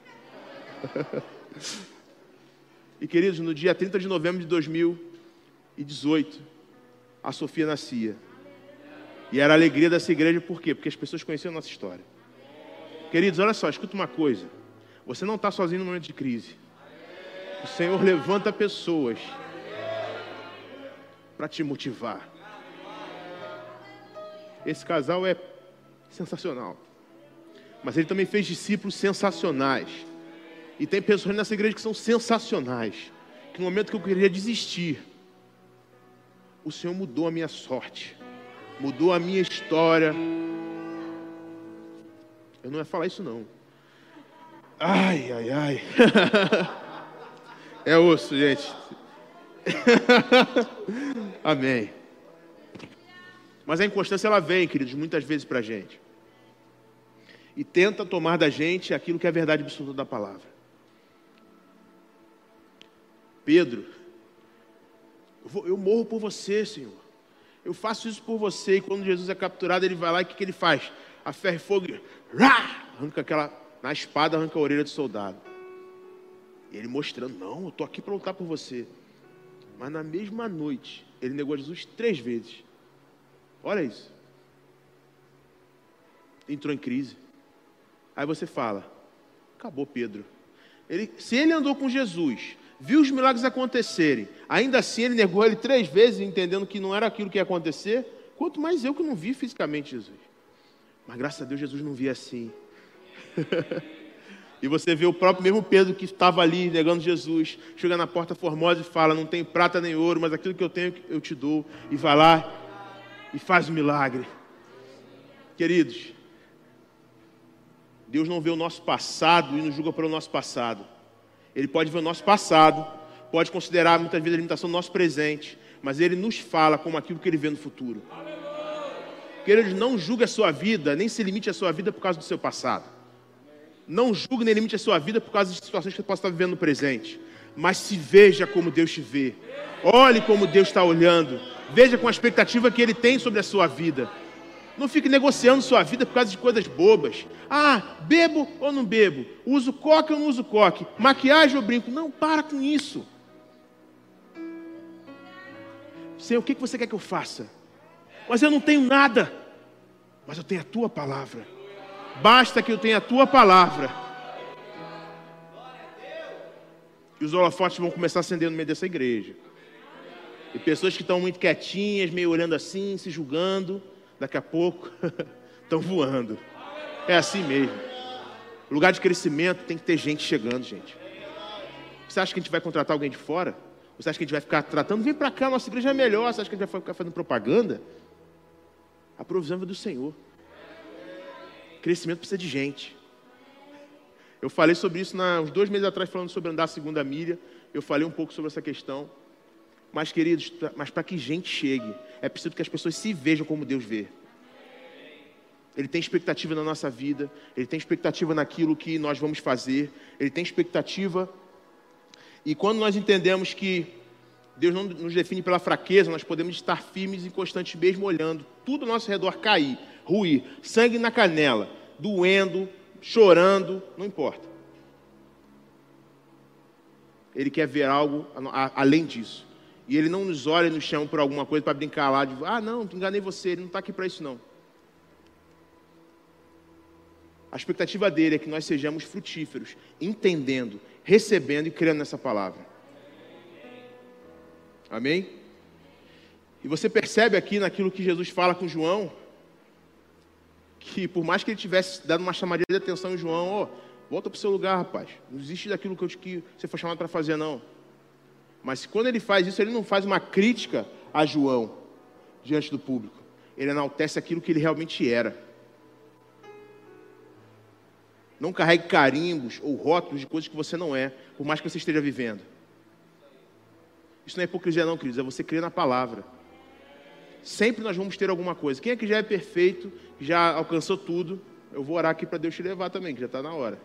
Speaker 2: E queridos, no dia trinta de novembro de dois mil e dezoito, a Sofia nascia. E era a alegria dessa igreja, por quê? Porque as pessoas conheciam a nossa história. Queridos, olha só, escuta uma coisa. Você não está sozinho no momento de crise. O Senhor levanta pessoas para te motivar. Esse casal é sensacional. Mas ele também fez discípulos sensacionais. E tem pessoas nessa igreja que são sensacionais. Que no momento que eu queria desistir, o Senhor mudou a minha sorte. Mudou a minha história. Eu não ia falar isso não. Ai, ai, ai. É osso, gente. Amém. Mas a inconstância, ela vem, queridos, muitas vezes para a gente. E tenta tomar da gente aquilo que é a verdade absoluta da palavra. Pedro, eu, vou, eu morro por você, Senhor. Eu faço isso por você. E quando Jesus é capturado, ele vai lá e o que, que ele faz? A ferro e fogo, rá, arranca aquela, na espada, arranca a orelha do soldado. E ele mostrando, não, eu estou aqui para lutar por você. Mas na mesma noite, ele negou a Jesus três vezes. Olha isso. Entrou em crise. Aí você fala, acabou Pedro. Ele, se ele andou com Jesus, viu os milagres acontecerem, ainda assim ele negou ele três vezes, entendendo que não era aquilo que ia acontecer, quanto mais eu que não vi fisicamente Jesus. Mas graças a Deus Jesus não via assim. E você vê o próprio mesmo Pedro que estava ali negando Jesus, chega na porta formosa e fala, não tem prata nem ouro, mas aquilo que eu tenho eu te dou. E vai lá e faz o milagre. Queridos, Deus não vê o nosso passado e nos julga pelo nosso passado. Ele pode ver o nosso passado, pode considerar muitas vezes a limitação do nosso presente, mas Ele nos fala como aquilo que Ele vê no futuro. Queridos, não julgue a sua vida, nem se limite a sua vida por causa do seu passado. Não julgue nem limite a sua vida por causa de situações que você possa estar vivendo no presente. Mas se veja como Deus te vê. Olhe como Deus está olhando. Veja com a expectativa que Ele tem sobre a sua vida. Não fique negociando sua vida por causa de coisas bobas. Ah, bebo ou não bebo? Uso coque ou não uso coque? Maquiagem ou brinco? Não, para com isso. Senhor, o que você quer que eu faça? Mas eu não tenho nada. Mas eu tenho a Tua palavra. Basta que eu tenha a Tua palavra. E os holofotes vão começar a acender no meio dessa igreja. E pessoas que estão muito quietinhas, meio olhando assim, se julgando, daqui a pouco estão voando. É assim mesmo. O lugar de crescimento tem que ter gente chegando, gente. Você acha que a gente vai contratar alguém de fora? Você acha que a gente vai ficar tratando? Vem para cá, nossa igreja é melhor. Você acha que a gente vai ficar fazendo propaganda? A provisão é do Senhor. Crescimento precisa de gente. Eu falei sobre isso na, uns dois meses atrás, falando sobre andar a segunda milha. Eu falei um pouco sobre essa questão. Mas, queridos, mas para que gente chegue, é preciso que as pessoas se vejam como Deus vê. Ele tem expectativa na nossa vida, Ele tem expectativa naquilo que nós vamos fazer, Ele tem expectativa. E quando nós entendemos que Deus não nos define pela fraqueza, nós podemos estar firmes e constantes mesmo olhando tudo ao nosso redor cair, ruir, sangue na canela, doendo, chorando, não importa. Ele quer ver algo além disso. E Ele não nos olha e nos chama por alguma coisa para brincar lá de, ah, não, enganei você, Ele não está aqui para isso não. A expectativa dele é que nós sejamos frutíferos, entendendo, recebendo e crendo nessa palavra. Amém? E você percebe aqui naquilo que Jesus fala com João, que por mais que ele tivesse dado uma chamadinha de atenção em João, ó, oh, volta para o seu lugar, rapaz. Não existe daquilo que, eu, que você foi chamado para fazer, não. Mas quando ele faz isso, ele não faz uma crítica a João diante do público. Ele enaltece aquilo que ele realmente era. Não carregue carimbos ou rótulos de coisas que você não é, por mais que você esteja vivendo. Isso não é hipocrisia não, queridos, é você crer na palavra. Sempre nós vamos ter alguma coisa. Quem é que já é perfeito, que já alcançou tudo? Eu vou orar aqui para Deus te levar também, que já está na hora.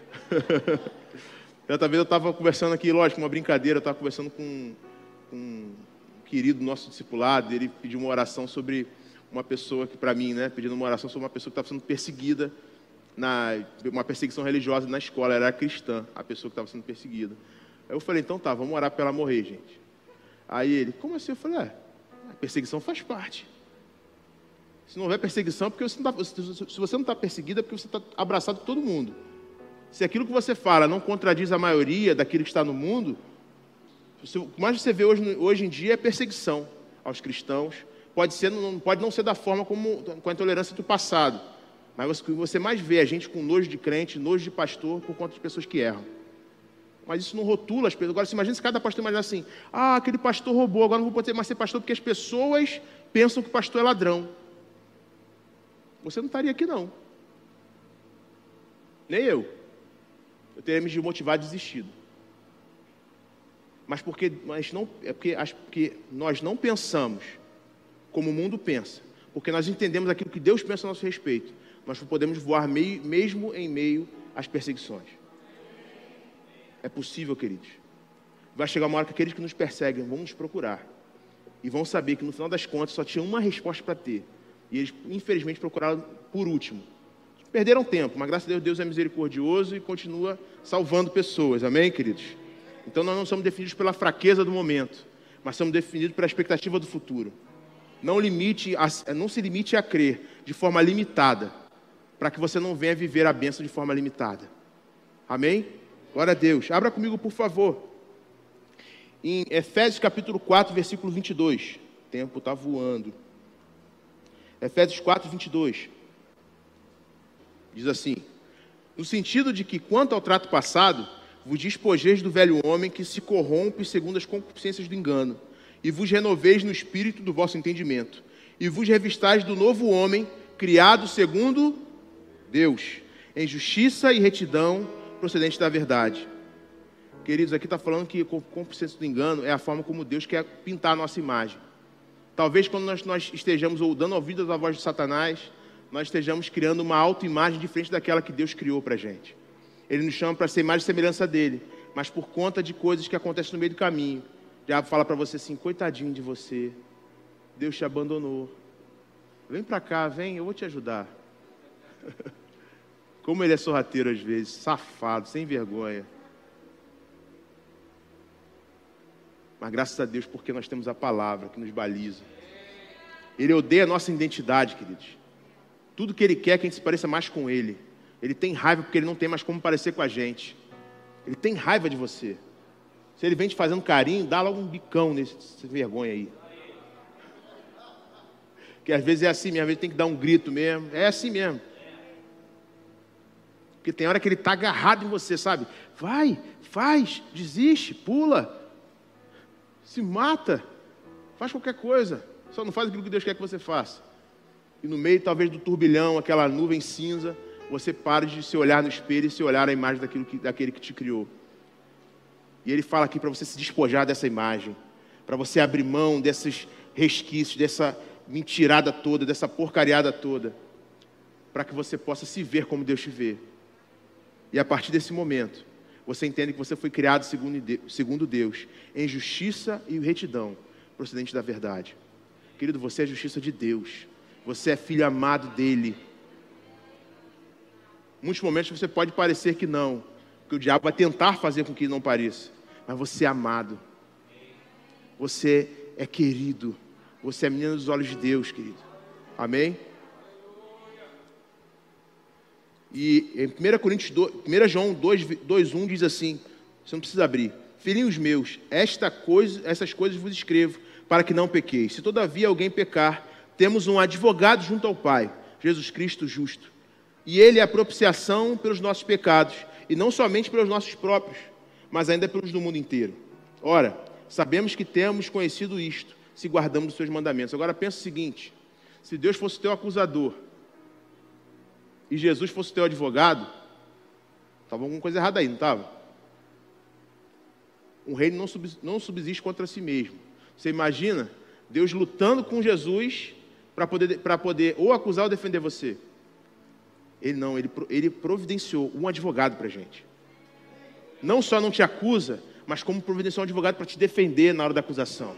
Speaker 2: Outra vez eu estava conversando aqui, lógico, uma brincadeira, eu estava conversando com, com um querido nosso discipulado, ele pediu uma oração sobre uma pessoa que, para mim, né, pedindo uma oração sobre uma pessoa que estava sendo perseguida, na, uma perseguição religiosa na escola, era cristã, a pessoa que estava sendo perseguida. Aí eu falei, então tá, vamos orar para ela morrer, gente. Aí ele, como assim? Eu falei, é, a perseguição faz parte. Se não houver perseguição, porque você não tá, se você não está perseguido, é porque você está abraçado por todo mundo. Se aquilo que você fala não contradiz a maioria daquilo que está no mundo, o que mais você vê hoje, hoje em dia é perseguição aos cristãos. Pode, ser, não, pode não ser da forma como com a intolerância do passado, mas o que você mais vê é gente com nojo de crente, nojo de pastor, por conta de pessoas que erram. Mas isso não rotula as pessoas. Agora, se imagina se cada pastor imagina assim, ah, aquele pastor roubou, agora não vou poder mais ser pastor porque as pessoas pensam que o pastor é ladrão. Você não estaria aqui, não. Nem eu. Eu teria me desmotivado e desistido. Mas porque nós não, é porque, porque nós não pensamos como o mundo pensa. porque nós entendemos aquilo que Deus pensa a nosso respeito, nós podemos voar meio, mesmo em meio às perseguições. É possível, queridos. Vai chegar uma hora que aqueles que nos perseguem vão nos procurar e vão saber que no final das contas só tinha uma resposta para ter. E eles, infelizmente, procuraram por último. Perderam tempo, mas graças a Deus, Deus é misericordioso e continua salvando pessoas. Amém, queridos? Então nós não somos definidos pela fraqueza do momento, mas somos definidos pela expectativa do futuro. Não, limite a, não se limite a crer de forma limitada, para que você não venha viver a bênção de forma limitada. Amém? Glória a Deus. Abra comigo, por favor. Em Efésios capítulo quatro, versículo vinte e dois. O tempo está voando. Efésios quatro, vinte e dois. Diz assim: no sentido de que, quanto ao trato passado, vos despojeis do velho homem que se corrompe segundo as concupiscências do engano, e vos renoveis no espírito do vosso entendimento, e vos revistais do novo homem, criado segundo Deus, em justiça e retidão procedente da verdade. Queridos, aqui está falando que concupiscência do engano é a forma como Deus quer pintar a nossa imagem. Talvez quando nós, nós estejamos ou dando ouvidos à voz de Satanás, nós estejamos criando uma autoimagem diferente daquela que Deus criou para a gente. Ele nos chama para ser imagem e semelhança dele, mas por conta de coisas que acontecem no meio do caminho, o diabo fala para você assim: coitadinho de você, Deus te abandonou. Vem para cá, vem, eu vou te ajudar. Como ele é sorrateiro às vezes, safado, sem vergonha. Mas graças a Deus, porque nós temos a palavra que nos baliza. Ele odeia a nossa identidade, queridos. Tudo que ele quer é que a gente se pareça mais com ele. Ele tem raiva porque ele não tem mais como parecer com a gente. Ele tem raiva de você. Se ele vem te fazendo carinho, dá logo um bicão nesse vergonha aí. Que às vezes é assim mesmo, às vezes tem que dar um grito mesmo. É assim mesmo. Porque tem hora que ele está agarrado em você, sabe? Vai, faz, desiste, pula, se mata, faz qualquer coisa. Só não faz aquilo que Deus quer que você faça. E no meio, talvez, do turbilhão, aquela nuvem cinza, você pare de se olhar no espelho e se olhar a imagem daquilo que, daquele que te criou. E ele fala aqui para você se despojar dessa imagem, para você abrir mão desses resquícios, dessa mentirada toda, dessa porcariada toda, para que você possa se ver como Deus te vê. E a partir desse momento, você entende que você foi criado segundo Deus, em justiça e retidão, procedente da verdade. Querido, você é a justiça de Deus. Você é filho amado dele. Em muitos momentos você pode parecer que não, que o diabo vai tentar fazer com que não pareça. Mas você é amado. Você é querido. Você é menino dos olhos de Deus, querido. Amém? E em primeira Coríntios dois, primeira João dois, um diz assim, você não precisa abrir: filhinhos meus, esta coisa, essas coisas vos escrevo, para que não pequeis. Se todavia alguém pecar, temos um advogado junto ao Pai, Jesus Cristo justo. E ele é a propiciação pelos nossos pecados, e não somente pelos nossos próprios, mas ainda pelos do mundo inteiro. Ora, sabemos que temos conhecido isto, se guardamos os seus mandamentos. Agora pensa o seguinte: se Deus fosse teu acusador, e Jesus fosse teu advogado, estava alguma coisa errada aí, não estava? Um reino não, sub, não subsiste contra si mesmo. Você imagina Deus lutando com Jesus para poder, para poder ou acusar ou defender você? Ele não, ele, ele providenciou um advogado para a gente. Não só não te acusa, mas como providenciou um advogado para te defender na hora da acusação.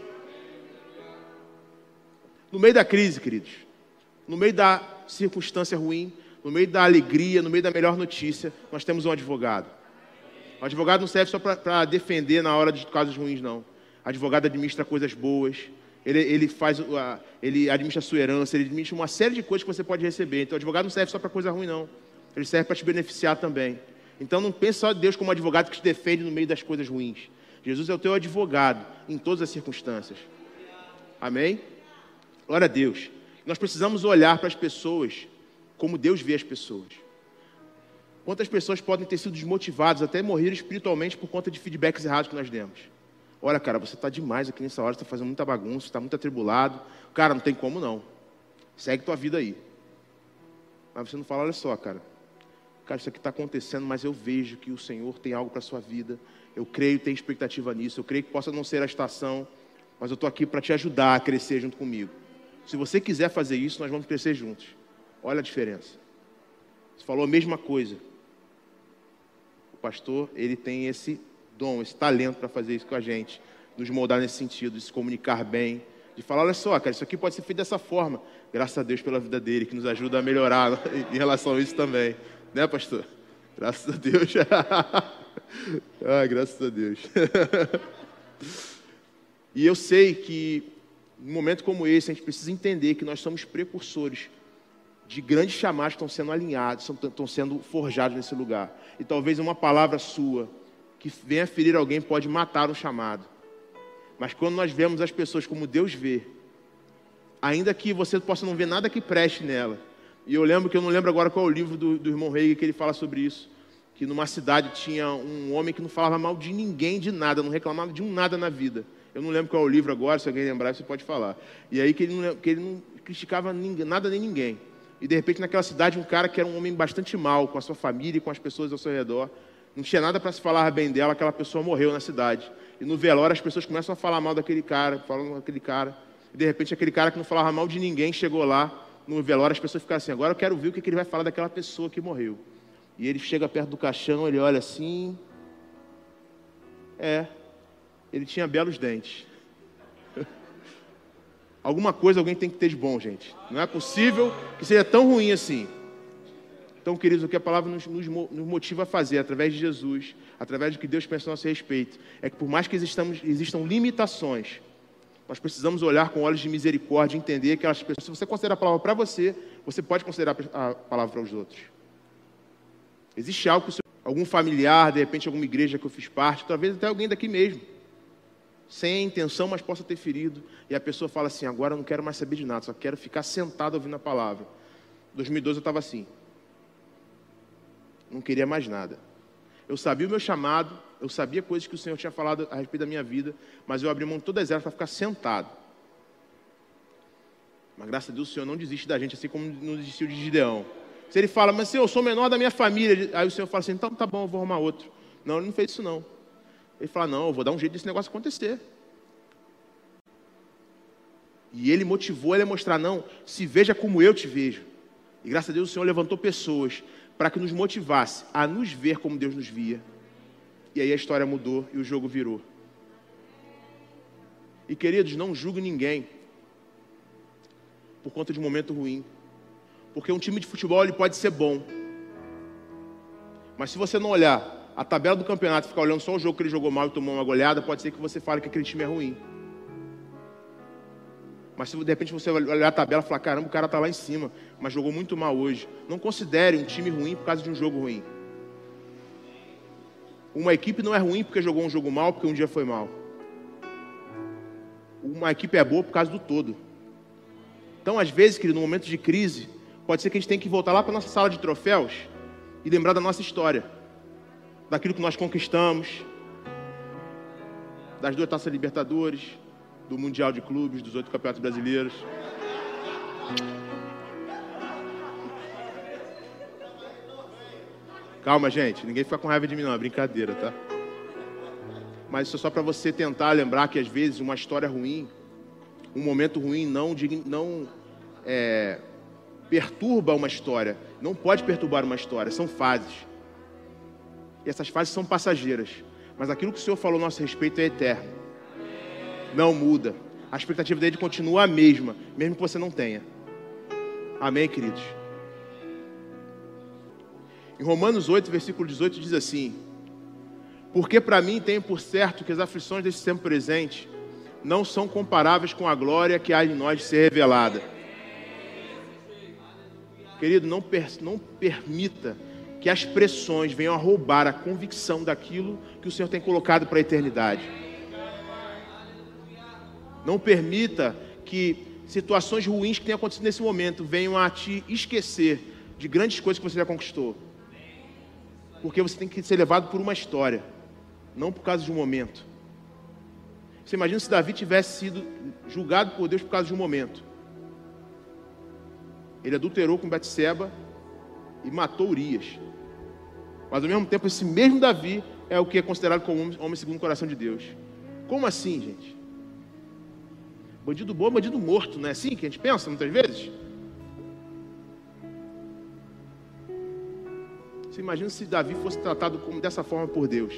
Speaker 2: No meio da crise, queridos, no meio da circunstância ruim, no meio da alegria, no meio da melhor notícia, nós temos um advogado. O advogado não serve só para defender na hora de casos ruins, não. O advogado administra coisas boas, ele, ele, faz, ele administra a sua herança, ele administra uma série de coisas que você pode receber. Então o advogado não serve só para coisa ruim, não. Ele serve para te beneficiar também. Então não pense só em Deus como advogado que te defende no meio das coisas ruins. Jesus é o teu advogado em todas as circunstâncias. Amém? Glória a Deus. Nós precisamos olhar para as pessoas como Deus vê as pessoas. Quantas pessoas podem ter sido desmotivadas, até morrer espiritualmente por conta de feedbacks errados que nós demos? Olha, cara, você está demais aqui nessa hora, você está fazendo muita bagunça, está muito atribulado. Cara, não tem como não. Segue tua vida aí. Mas você não fala, olha só, cara. Cara, isso aqui está acontecendo, mas eu vejo que o Senhor tem algo para a sua vida. Eu creio, tenho expectativa nisso. Eu creio que possa não ser a estação, mas eu estou aqui para te ajudar a crescer junto comigo. Se você quiser fazer isso, nós vamos crescer juntos. Olha a diferença. Você falou a mesma coisa. O pastor, ele tem esse dom, esse talento para fazer isso com a gente, nos moldar nesse sentido, de se comunicar bem, de falar, olha só, cara, isso aqui pode ser feito dessa forma. Graças a Deus pela vida dele, que nos ajuda a melhorar em relação a isso também. Né, pastor? Graças a Deus. Ah, graças a Deus. E eu sei que, num momento como esse, a gente precisa entender que nós somos precursores de grandes chamados que estão sendo alinhados, estão sendo forjados nesse lugar. E talvez uma palavra sua, que venha ferir alguém, pode matar um chamado. Mas quando nós vemos as pessoas como Deus vê, ainda que você possa não ver nada que preste nela. E eu lembro que eu não lembro agora qual é o livro do, do irmão Reig, que ele fala sobre isso. Que numa cidade tinha um homem que não falava mal de ninguém, de nada, não reclamava de um nada na vida. Eu não lembro qual é o livro agora, se alguém lembrar, você pode falar. E aí que ele não, que ele não criticava ninguém, nada nem ninguém. E de repente naquela cidade um cara que era um homem bastante mau, com a sua família e com as pessoas ao seu redor. Não tinha nada para se falar bem dela, aquela pessoa morreu na cidade. E no velório as pessoas começam a falar mal daquele cara, falam daquele cara. E de repente aquele cara que não falava mal de ninguém chegou lá no velório, as pessoas ficaram assim, agora eu quero ver o que ele vai falar daquela pessoa que morreu. E ele chega perto do caixão, ele olha assim, é, ele tinha belos dentes. Alguma coisa alguém tem que ter de bom, gente. Não é possível que seja tão ruim assim. Então, queridos, o que a palavra nos, nos, nos motiva a fazer, através de Jesus, através do que Deus pensa a nosso respeito, é que por mais que existamos, existam limitações, nós precisamos olhar com olhos de misericórdia e entender que aquelas pessoas, se você considerar a palavra para você, você pode considerar a palavra para os outros. Existe algo que algum familiar, de repente alguma igreja que eu fiz parte, talvez até alguém daqui mesmo, sem a intenção, mas possa ter ferido, e a pessoa fala assim, agora eu não quero mais saber de nada, só quero ficar sentado ouvindo a palavra. Em dois mil e doze eu estava assim, não queria mais nada. Eu sabia o meu chamado, eu sabia coisas que o Senhor tinha falado a respeito da minha vida, mas eu abri mão de todas elas para ficar sentado. Mas graças a Deus o Senhor não desiste da gente, assim como não desistiu de Gideão. Se ele fala, mas Senhor, eu sou o menor da minha família, aí o Senhor fala assim, então tá bom, eu vou arrumar outro. Não, ele não fez isso não. Ele fala, não, eu vou dar um jeito desse negócio acontecer. E ele motivou ele a mostrar, não, se veja como eu te vejo. E graças a Deus o Senhor levantou pessoas para que nos motivasse a nos ver como Deus nos via. E aí a história mudou e o jogo virou. E queridos, não julgue ninguém por conta de um momento ruim. Porque um time de futebol ele pode ser bom. Mas se você não olhar a tabela do campeonato e ficar olhando só o jogo que ele jogou mal e tomou uma goleada, pode ser que você fale que aquele time é ruim. Mas se de repente você olhar a tabela e falar, caramba, o cara está lá em cima, mas jogou muito mal hoje. Não considere um time ruim por causa de um jogo ruim. Uma equipe não é ruim porque jogou um jogo mal, porque um dia foi mal. Uma equipe é boa por causa do todo. Então, às vezes, querido, no momento de crise, pode ser que a gente tenha que voltar lá para a nossa sala de troféus e lembrar da nossa história. Daquilo que nós conquistamos, das duas taças Libertadores, do Mundial de Clubes, dos oito campeonatos brasileiros. Calma, gente, ninguém fica com raiva de mim não, é brincadeira, tá? Mas isso é só para você tentar lembrar que às vezes uma história ruim, um momento ruim não, não é, perturba uma história, não pode perturbar uma história, são fases. E essas fases são passageiras, mas aquilo que o Senhor falou a nosso respeito é eterno. Não muda. A expectativa dele continua a mesma, mesmo que você não tenha. Amém, queridos? Em Romanos oito, versículo dezoito, diz assim, porque para mim tenho por certo que as aflições desse tempo presente não são comparáveis com a glória que há em nós de ser revelada. Querido, não, per, não permita que as pressões venham a roubar a convicção daquilo que o Senhor tem colocado para a eternidade. Não permita que situações ruins que tenham acontecido nesse momento venham a te esquecer de grandes coisas que você já conquistou. Porque você tem que ser levado por uma história, não por causa de um momento. Você imagina se Davi tivesse sido julgado por Deus por causa de um momento. Ele adulterou com Betseba e matou Urias. Mas ao mesmo tempo, esse mesmo Davi é o que é considerado como homem segundo o coração de Deus. Como assim, gente? Bandido bom é bandido morto, não é assim que a gente pensa muitas vezes? Você imagina se Davi fosse tratado como dessa forma por Deus.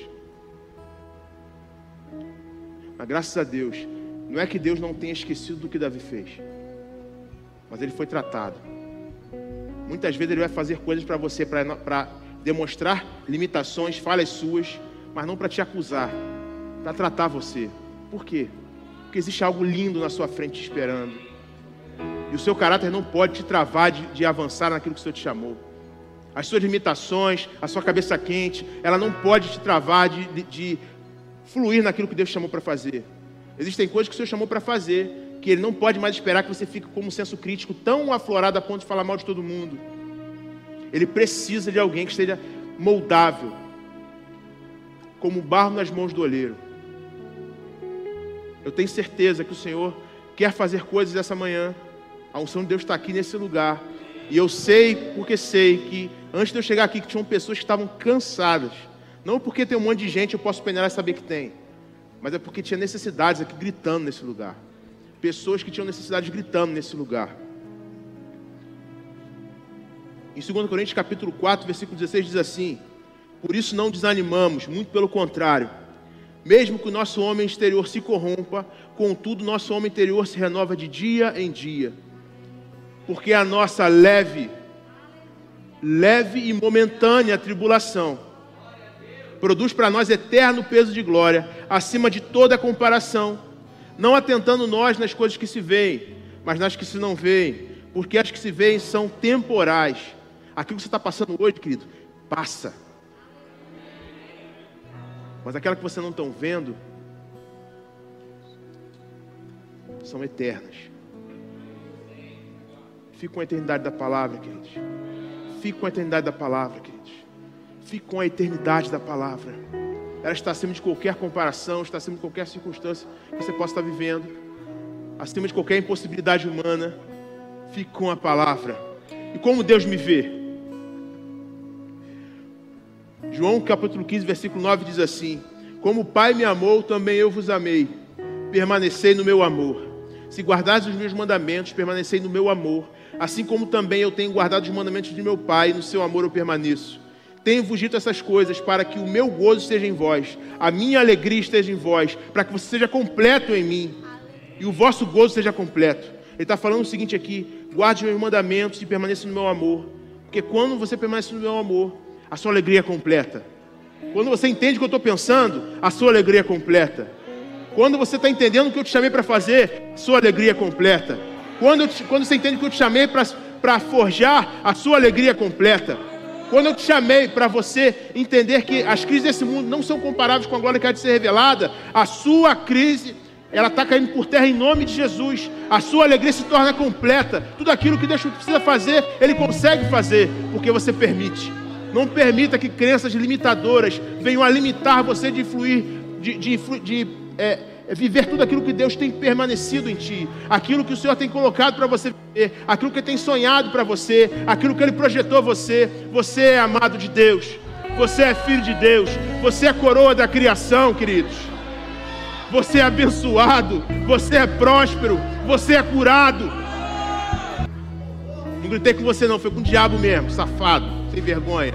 Speaker 2: Mas graças a Deus, não é que Deus não tenha esquecido do que Davi fez, mas ele foi tratado. Muitas vezes ele vai fazer coisas para você, para demonstrar limitações, falhas suas, mas não para te acusar, para tratar você. Por quê? Porque existe algo lindo na sua frente te esperando. E o seu caráter não pode te travar de, de avançar naquilo que o Senhor te chamou. As suas limitações, a sua cabeça quente, ela não pode te travar de, de, de fluir naquilo que Deus te chamou para fazer. Existem coisas que o Senhor chamou para fazer, que Ele não pode mais esperar que você fique com um senso crítico tão aflorado a ponto de falar mal de todo mundo. Ele precisa de alguém que esteja moldável, como barro nas mãos do oleiro. Eu tenho certeza que o Senhor quer fazer coisas essa manhã. A unção de Deus está aqui nesse lugar. E eu sei, porque sei, que antes de eu chegar aqui, que tinham pessoas que estavam cansadas. Não porque tem um monte de gente, eu posso peneirar e saber que tem. Mas é porque tinha necessidades aqui gritando nesse lugar. Pessoas que tinham necessidades gritando nesse lugar. Em dois Coríntios capítulo quatro, versículo dezesseis, diz assim: por isso não desanimamos, muito pelo contrário. Mesmo que o nosso homem exterior se corrompa, contudo, nosso homem interior se renova de dia em dia. Porque a nossa leve, leve e momentânea tribulação produz para nós eterno peso de glória, acima de toda comparação, não atentando nós nas coisas que se veem, mas nas que se não veem, porque as que se veem são temporais. Aquilo que você está passando hoje, querido, passa. Mas aquela que você não está vendo, são eternas. Fique com a eternidade da palavra, queridos. Fique com a eternidade da palavra, queridos. Fique com a eternidade da palavra. Ela está acima de qualquer comparação, está acima de qualquer circunstância que você possa estar vivendo, acima de qualquer impossibilidade humana. Fique com a palavra. E como Deus me vê? João capítulo quinze, versículo nove diz assim: como o Pai me amou, também eu vos amei. Permanecei no meu amor. Se guardares os meus mandamentos, permanecei no meu amor. Assim como também eu tenho guardado os mandamentos de meu Pai, e no seu amor eu permaneço. Tenho-vos dito essas coisas para que o meu gozo esteja em vós, a minha alegria esteja em vós, para que você seja completo em mim, e o vosso gozo seja completo. Ele está falando o seguinte aqui: guarde os meus mandamentos e permaneça no meu amor. Porque quando você permanece no meu amor, a sua alegria é completa. Quando você entende o que eu estou pensando, a sua alegria é completa. Quando você está entendendo o que eu te chamei para fazer, a sua alegria é completa. Quando, eu te, quando você entende o que eu te chamei para forjar, a sua alegria é completa. Quando eu te chamei para você entender que as crises desse mundo não são comparáveis com a glória que há de ser revelada, a sua crise, ela está caindo por terra em nome de Jesus. A sua alegria se torna completa. Tudo aquilo que Deus precisa fazer, Ele consegue fazer, porque você permite. Não permita que crenças limitadoras venham a limitar você de fluir, de, de, de é, viver tudo aquilo que Deus tem permanecido em ti, aquilo que o Senhor tem colocado para você viver, aquilo que Ele tem sonhado para você, aquilo que Ele projetou você. Você é amado de Deus, você é filho de Deus, você é coroa da criação, queridos. Você é abençoado, você é próspero, você é curado. Não gritei com você não, foi com o diabo mesmo, safado, sem vergonha.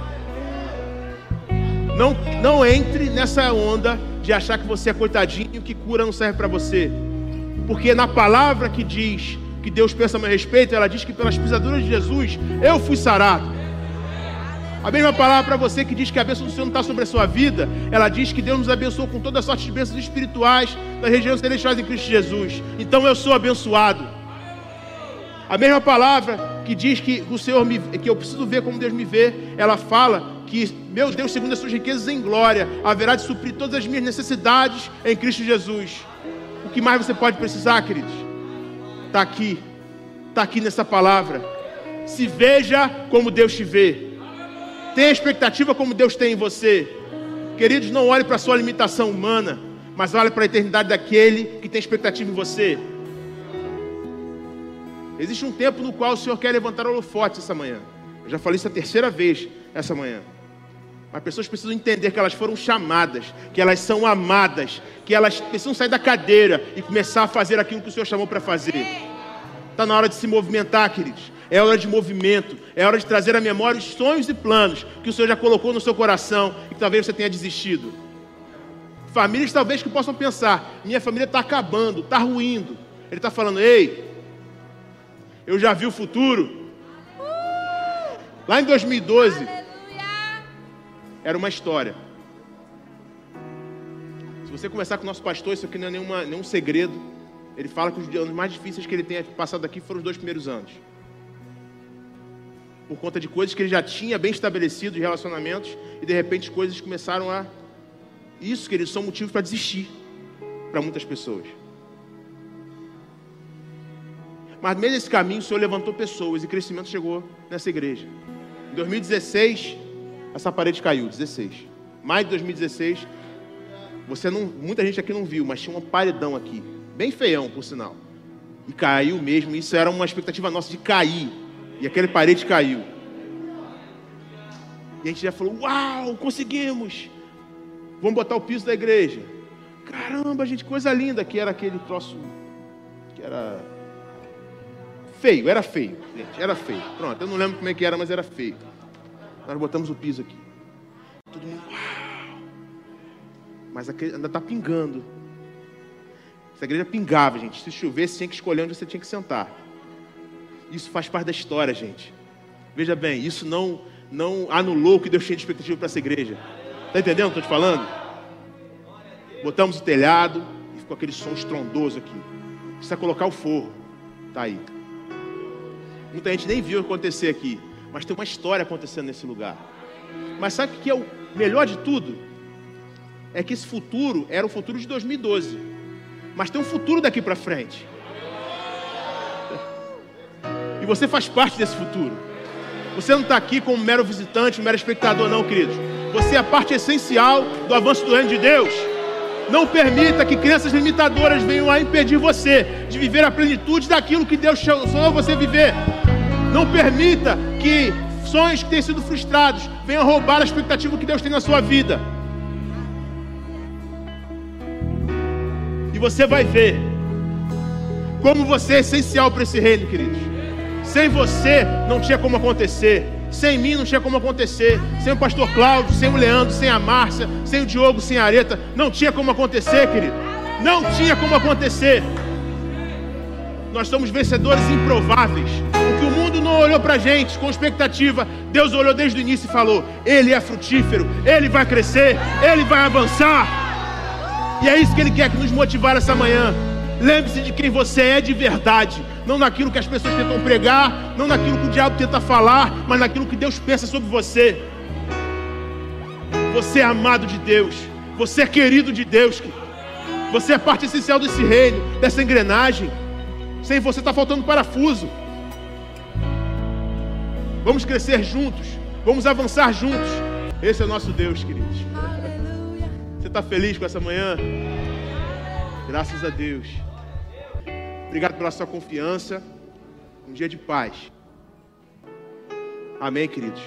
Speaker 2: Não, não entre nessa onda de achar que você é coitadinho, que cura não serve para você. Porque na palavra que diz que Deus pensa a meu respeito, ela diz que pelas pisaduras de Jesus, eu fui sarado. A mesma palavra para você que diz que a bênção do Senhor não está sobre a sua vida, ela diz que Deus nos abençoou com toda a sorte de bênçãos espirituais das regiões celestiais em Cristo Jesus. Então eu sou abençoado. A mesma palavra que diz que o Senhor me, que eu preciso ver como Deus me vê, ela fala que, meu Deus, segundo as suas riquezas em glória, haverá de suprir todas as minhas necessidades em Cristo Jesus. O que mais você pode precisar, queridos? Está aqui, está aqui nessa palavra. Se veja como Deus te vê. Tenha expectativa como Deus tem em você. Queridos, não olhe para a sua limitação humana, mas olhe para a eternidade daquele que tem expectativa em você. Existe um tempo no qual o Senhor quer levantar holofotes essa manhã. Eu já falei isso a terceira vez essa manhã. Mas pessoas precisam entender que elas foram chamadas, que elas são amadas, que elas precisam sair da cadeira e começar a fazer aquilo que o Senhor chamou para fazer. Está na hora de se movimentar, queridos. É hora de movimento, é hora de trazer à memória os sonhos e planos que o Senhor já colocou no seu coração e que talvez você tenha desistido. Famílias talvez que possam pensar, minha família está acabando, está ruindo. Ele está falando, ei, eu já vi o futuro. Lá em dois mil e doze, era uma história. Se você conversar com o nosso pastor, isso aqui não é nenhuma, nenhum segredo. Ele fala que os anos mais difíceis que ele tenha passado aqui foram os dois primeiros anos. Por conta de coisas que ele já tinha bem estabelecido de relacionamentos, e de repente coisas começaram a... Isso, queridos, são motivos para desistir para muitas pessoas. Mas no meio desse caminho, o Senhor levantou pessoas e crescimento chegou nessa igreja. Em dois mil e dezesseis, essa parede caiu, dezesseis. Maio de dois mil e dezesseis, você não, muita gente aqui não viu, mas tinha um paredão aqui, bem feião, por sinal. E caiu mesmo, isso era uma expectativa nossa de cair. E aquele parede caiu. E a gente já falou, uau, conseguimos. Vamos botar o piso da igreja. Caramba, gente, coisa linda. Que era aquele troço, que era feio, era feio, gente, era feio. Pronto, eu não lembro como é que era, mas era feio. Nós botamos o piso aqui. Todo mundo, uau. Mas ainda está pingando. Essa igreja pingava, gente. Se chovesse, tinha que escolher onde você tinha que sentar. Isso faz parte da história, gente. Veja bem, isso não, não anulou o que Deus tinha de expectativa para essa igreja. Está entendendo o que eu estou te falando? Botamos o telhado e ficou aquele som estrondoso aqui. Precisa colocar o forro. Está aí. Muita gente nem viu acontecer aqui, mas tem uma história acontecendo nesse lugar. Mas sabe o que é o melhor de tudo? É que esse futuro era o futuro de dois mil e doze. Mas tem um futuro daqui para frente. E você faz parte desse futuro. Você não está aqui como mero visitante, mero espectador, não, queridos. Você é a parte essencial do avanço do reino de Deus. Não permita que crenças limitadoras venham a impedir você de viver a plenitude daquilo que Deus chamou você a viver. Não permita que sonhos que têm sido frustrados venham roubar a expectativa que Deus tem na sua vida. E você vai ver como você é essencial para esse reino, queridos. Sem você não tinha como acontecer. Sem mim não tinha como acontecer. Sem o pastor Cláudio, sem o Leandro, sem a Márcia, sem o Diogo, sem a Areta, não tinha como acontecer, querido. Não tinha como acontecer. Nós somos vencedores improváveis. O que o mundo não olhou pra gente com expectativa, Deus olhou desde o início e falou: Ele é frutífero, Ele vai crescer, Ele vai avançar. E é isso que Ele quer que nos motivar essa manhã. Lembre-se de quem você é de verdade. Não naquilo que as pessoas tentam pregar, não naquilo que o diabo tenta falar, mas naquilo que Deus pensa sobre você. Você é amado de Deus. Você é querido de Deus. Você é parte essencial desse reino, dessa engrenagem. Sem você está faltando parafuso. Vamos crescer juntos. Vamos avançar juntos. Esse é o nosso Deus, queridos. Aleluia. Você está feliz com essa manhã? Graças a Deus. Obrigado pela sua confiança. Um dia de paz. Amém, queridos.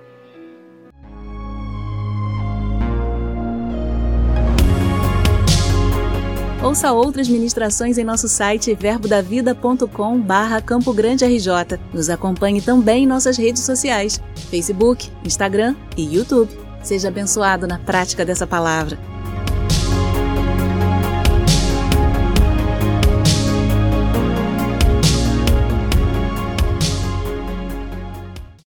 Speaker 1: Ouça outras ministrações em nosso site verbo da vida ponto com barra Campo Grande R J. Nos acompanhe também em nossas redes sociais, Facebook, Instagram e YouTube. Seja abençoado na prática dessa palavra.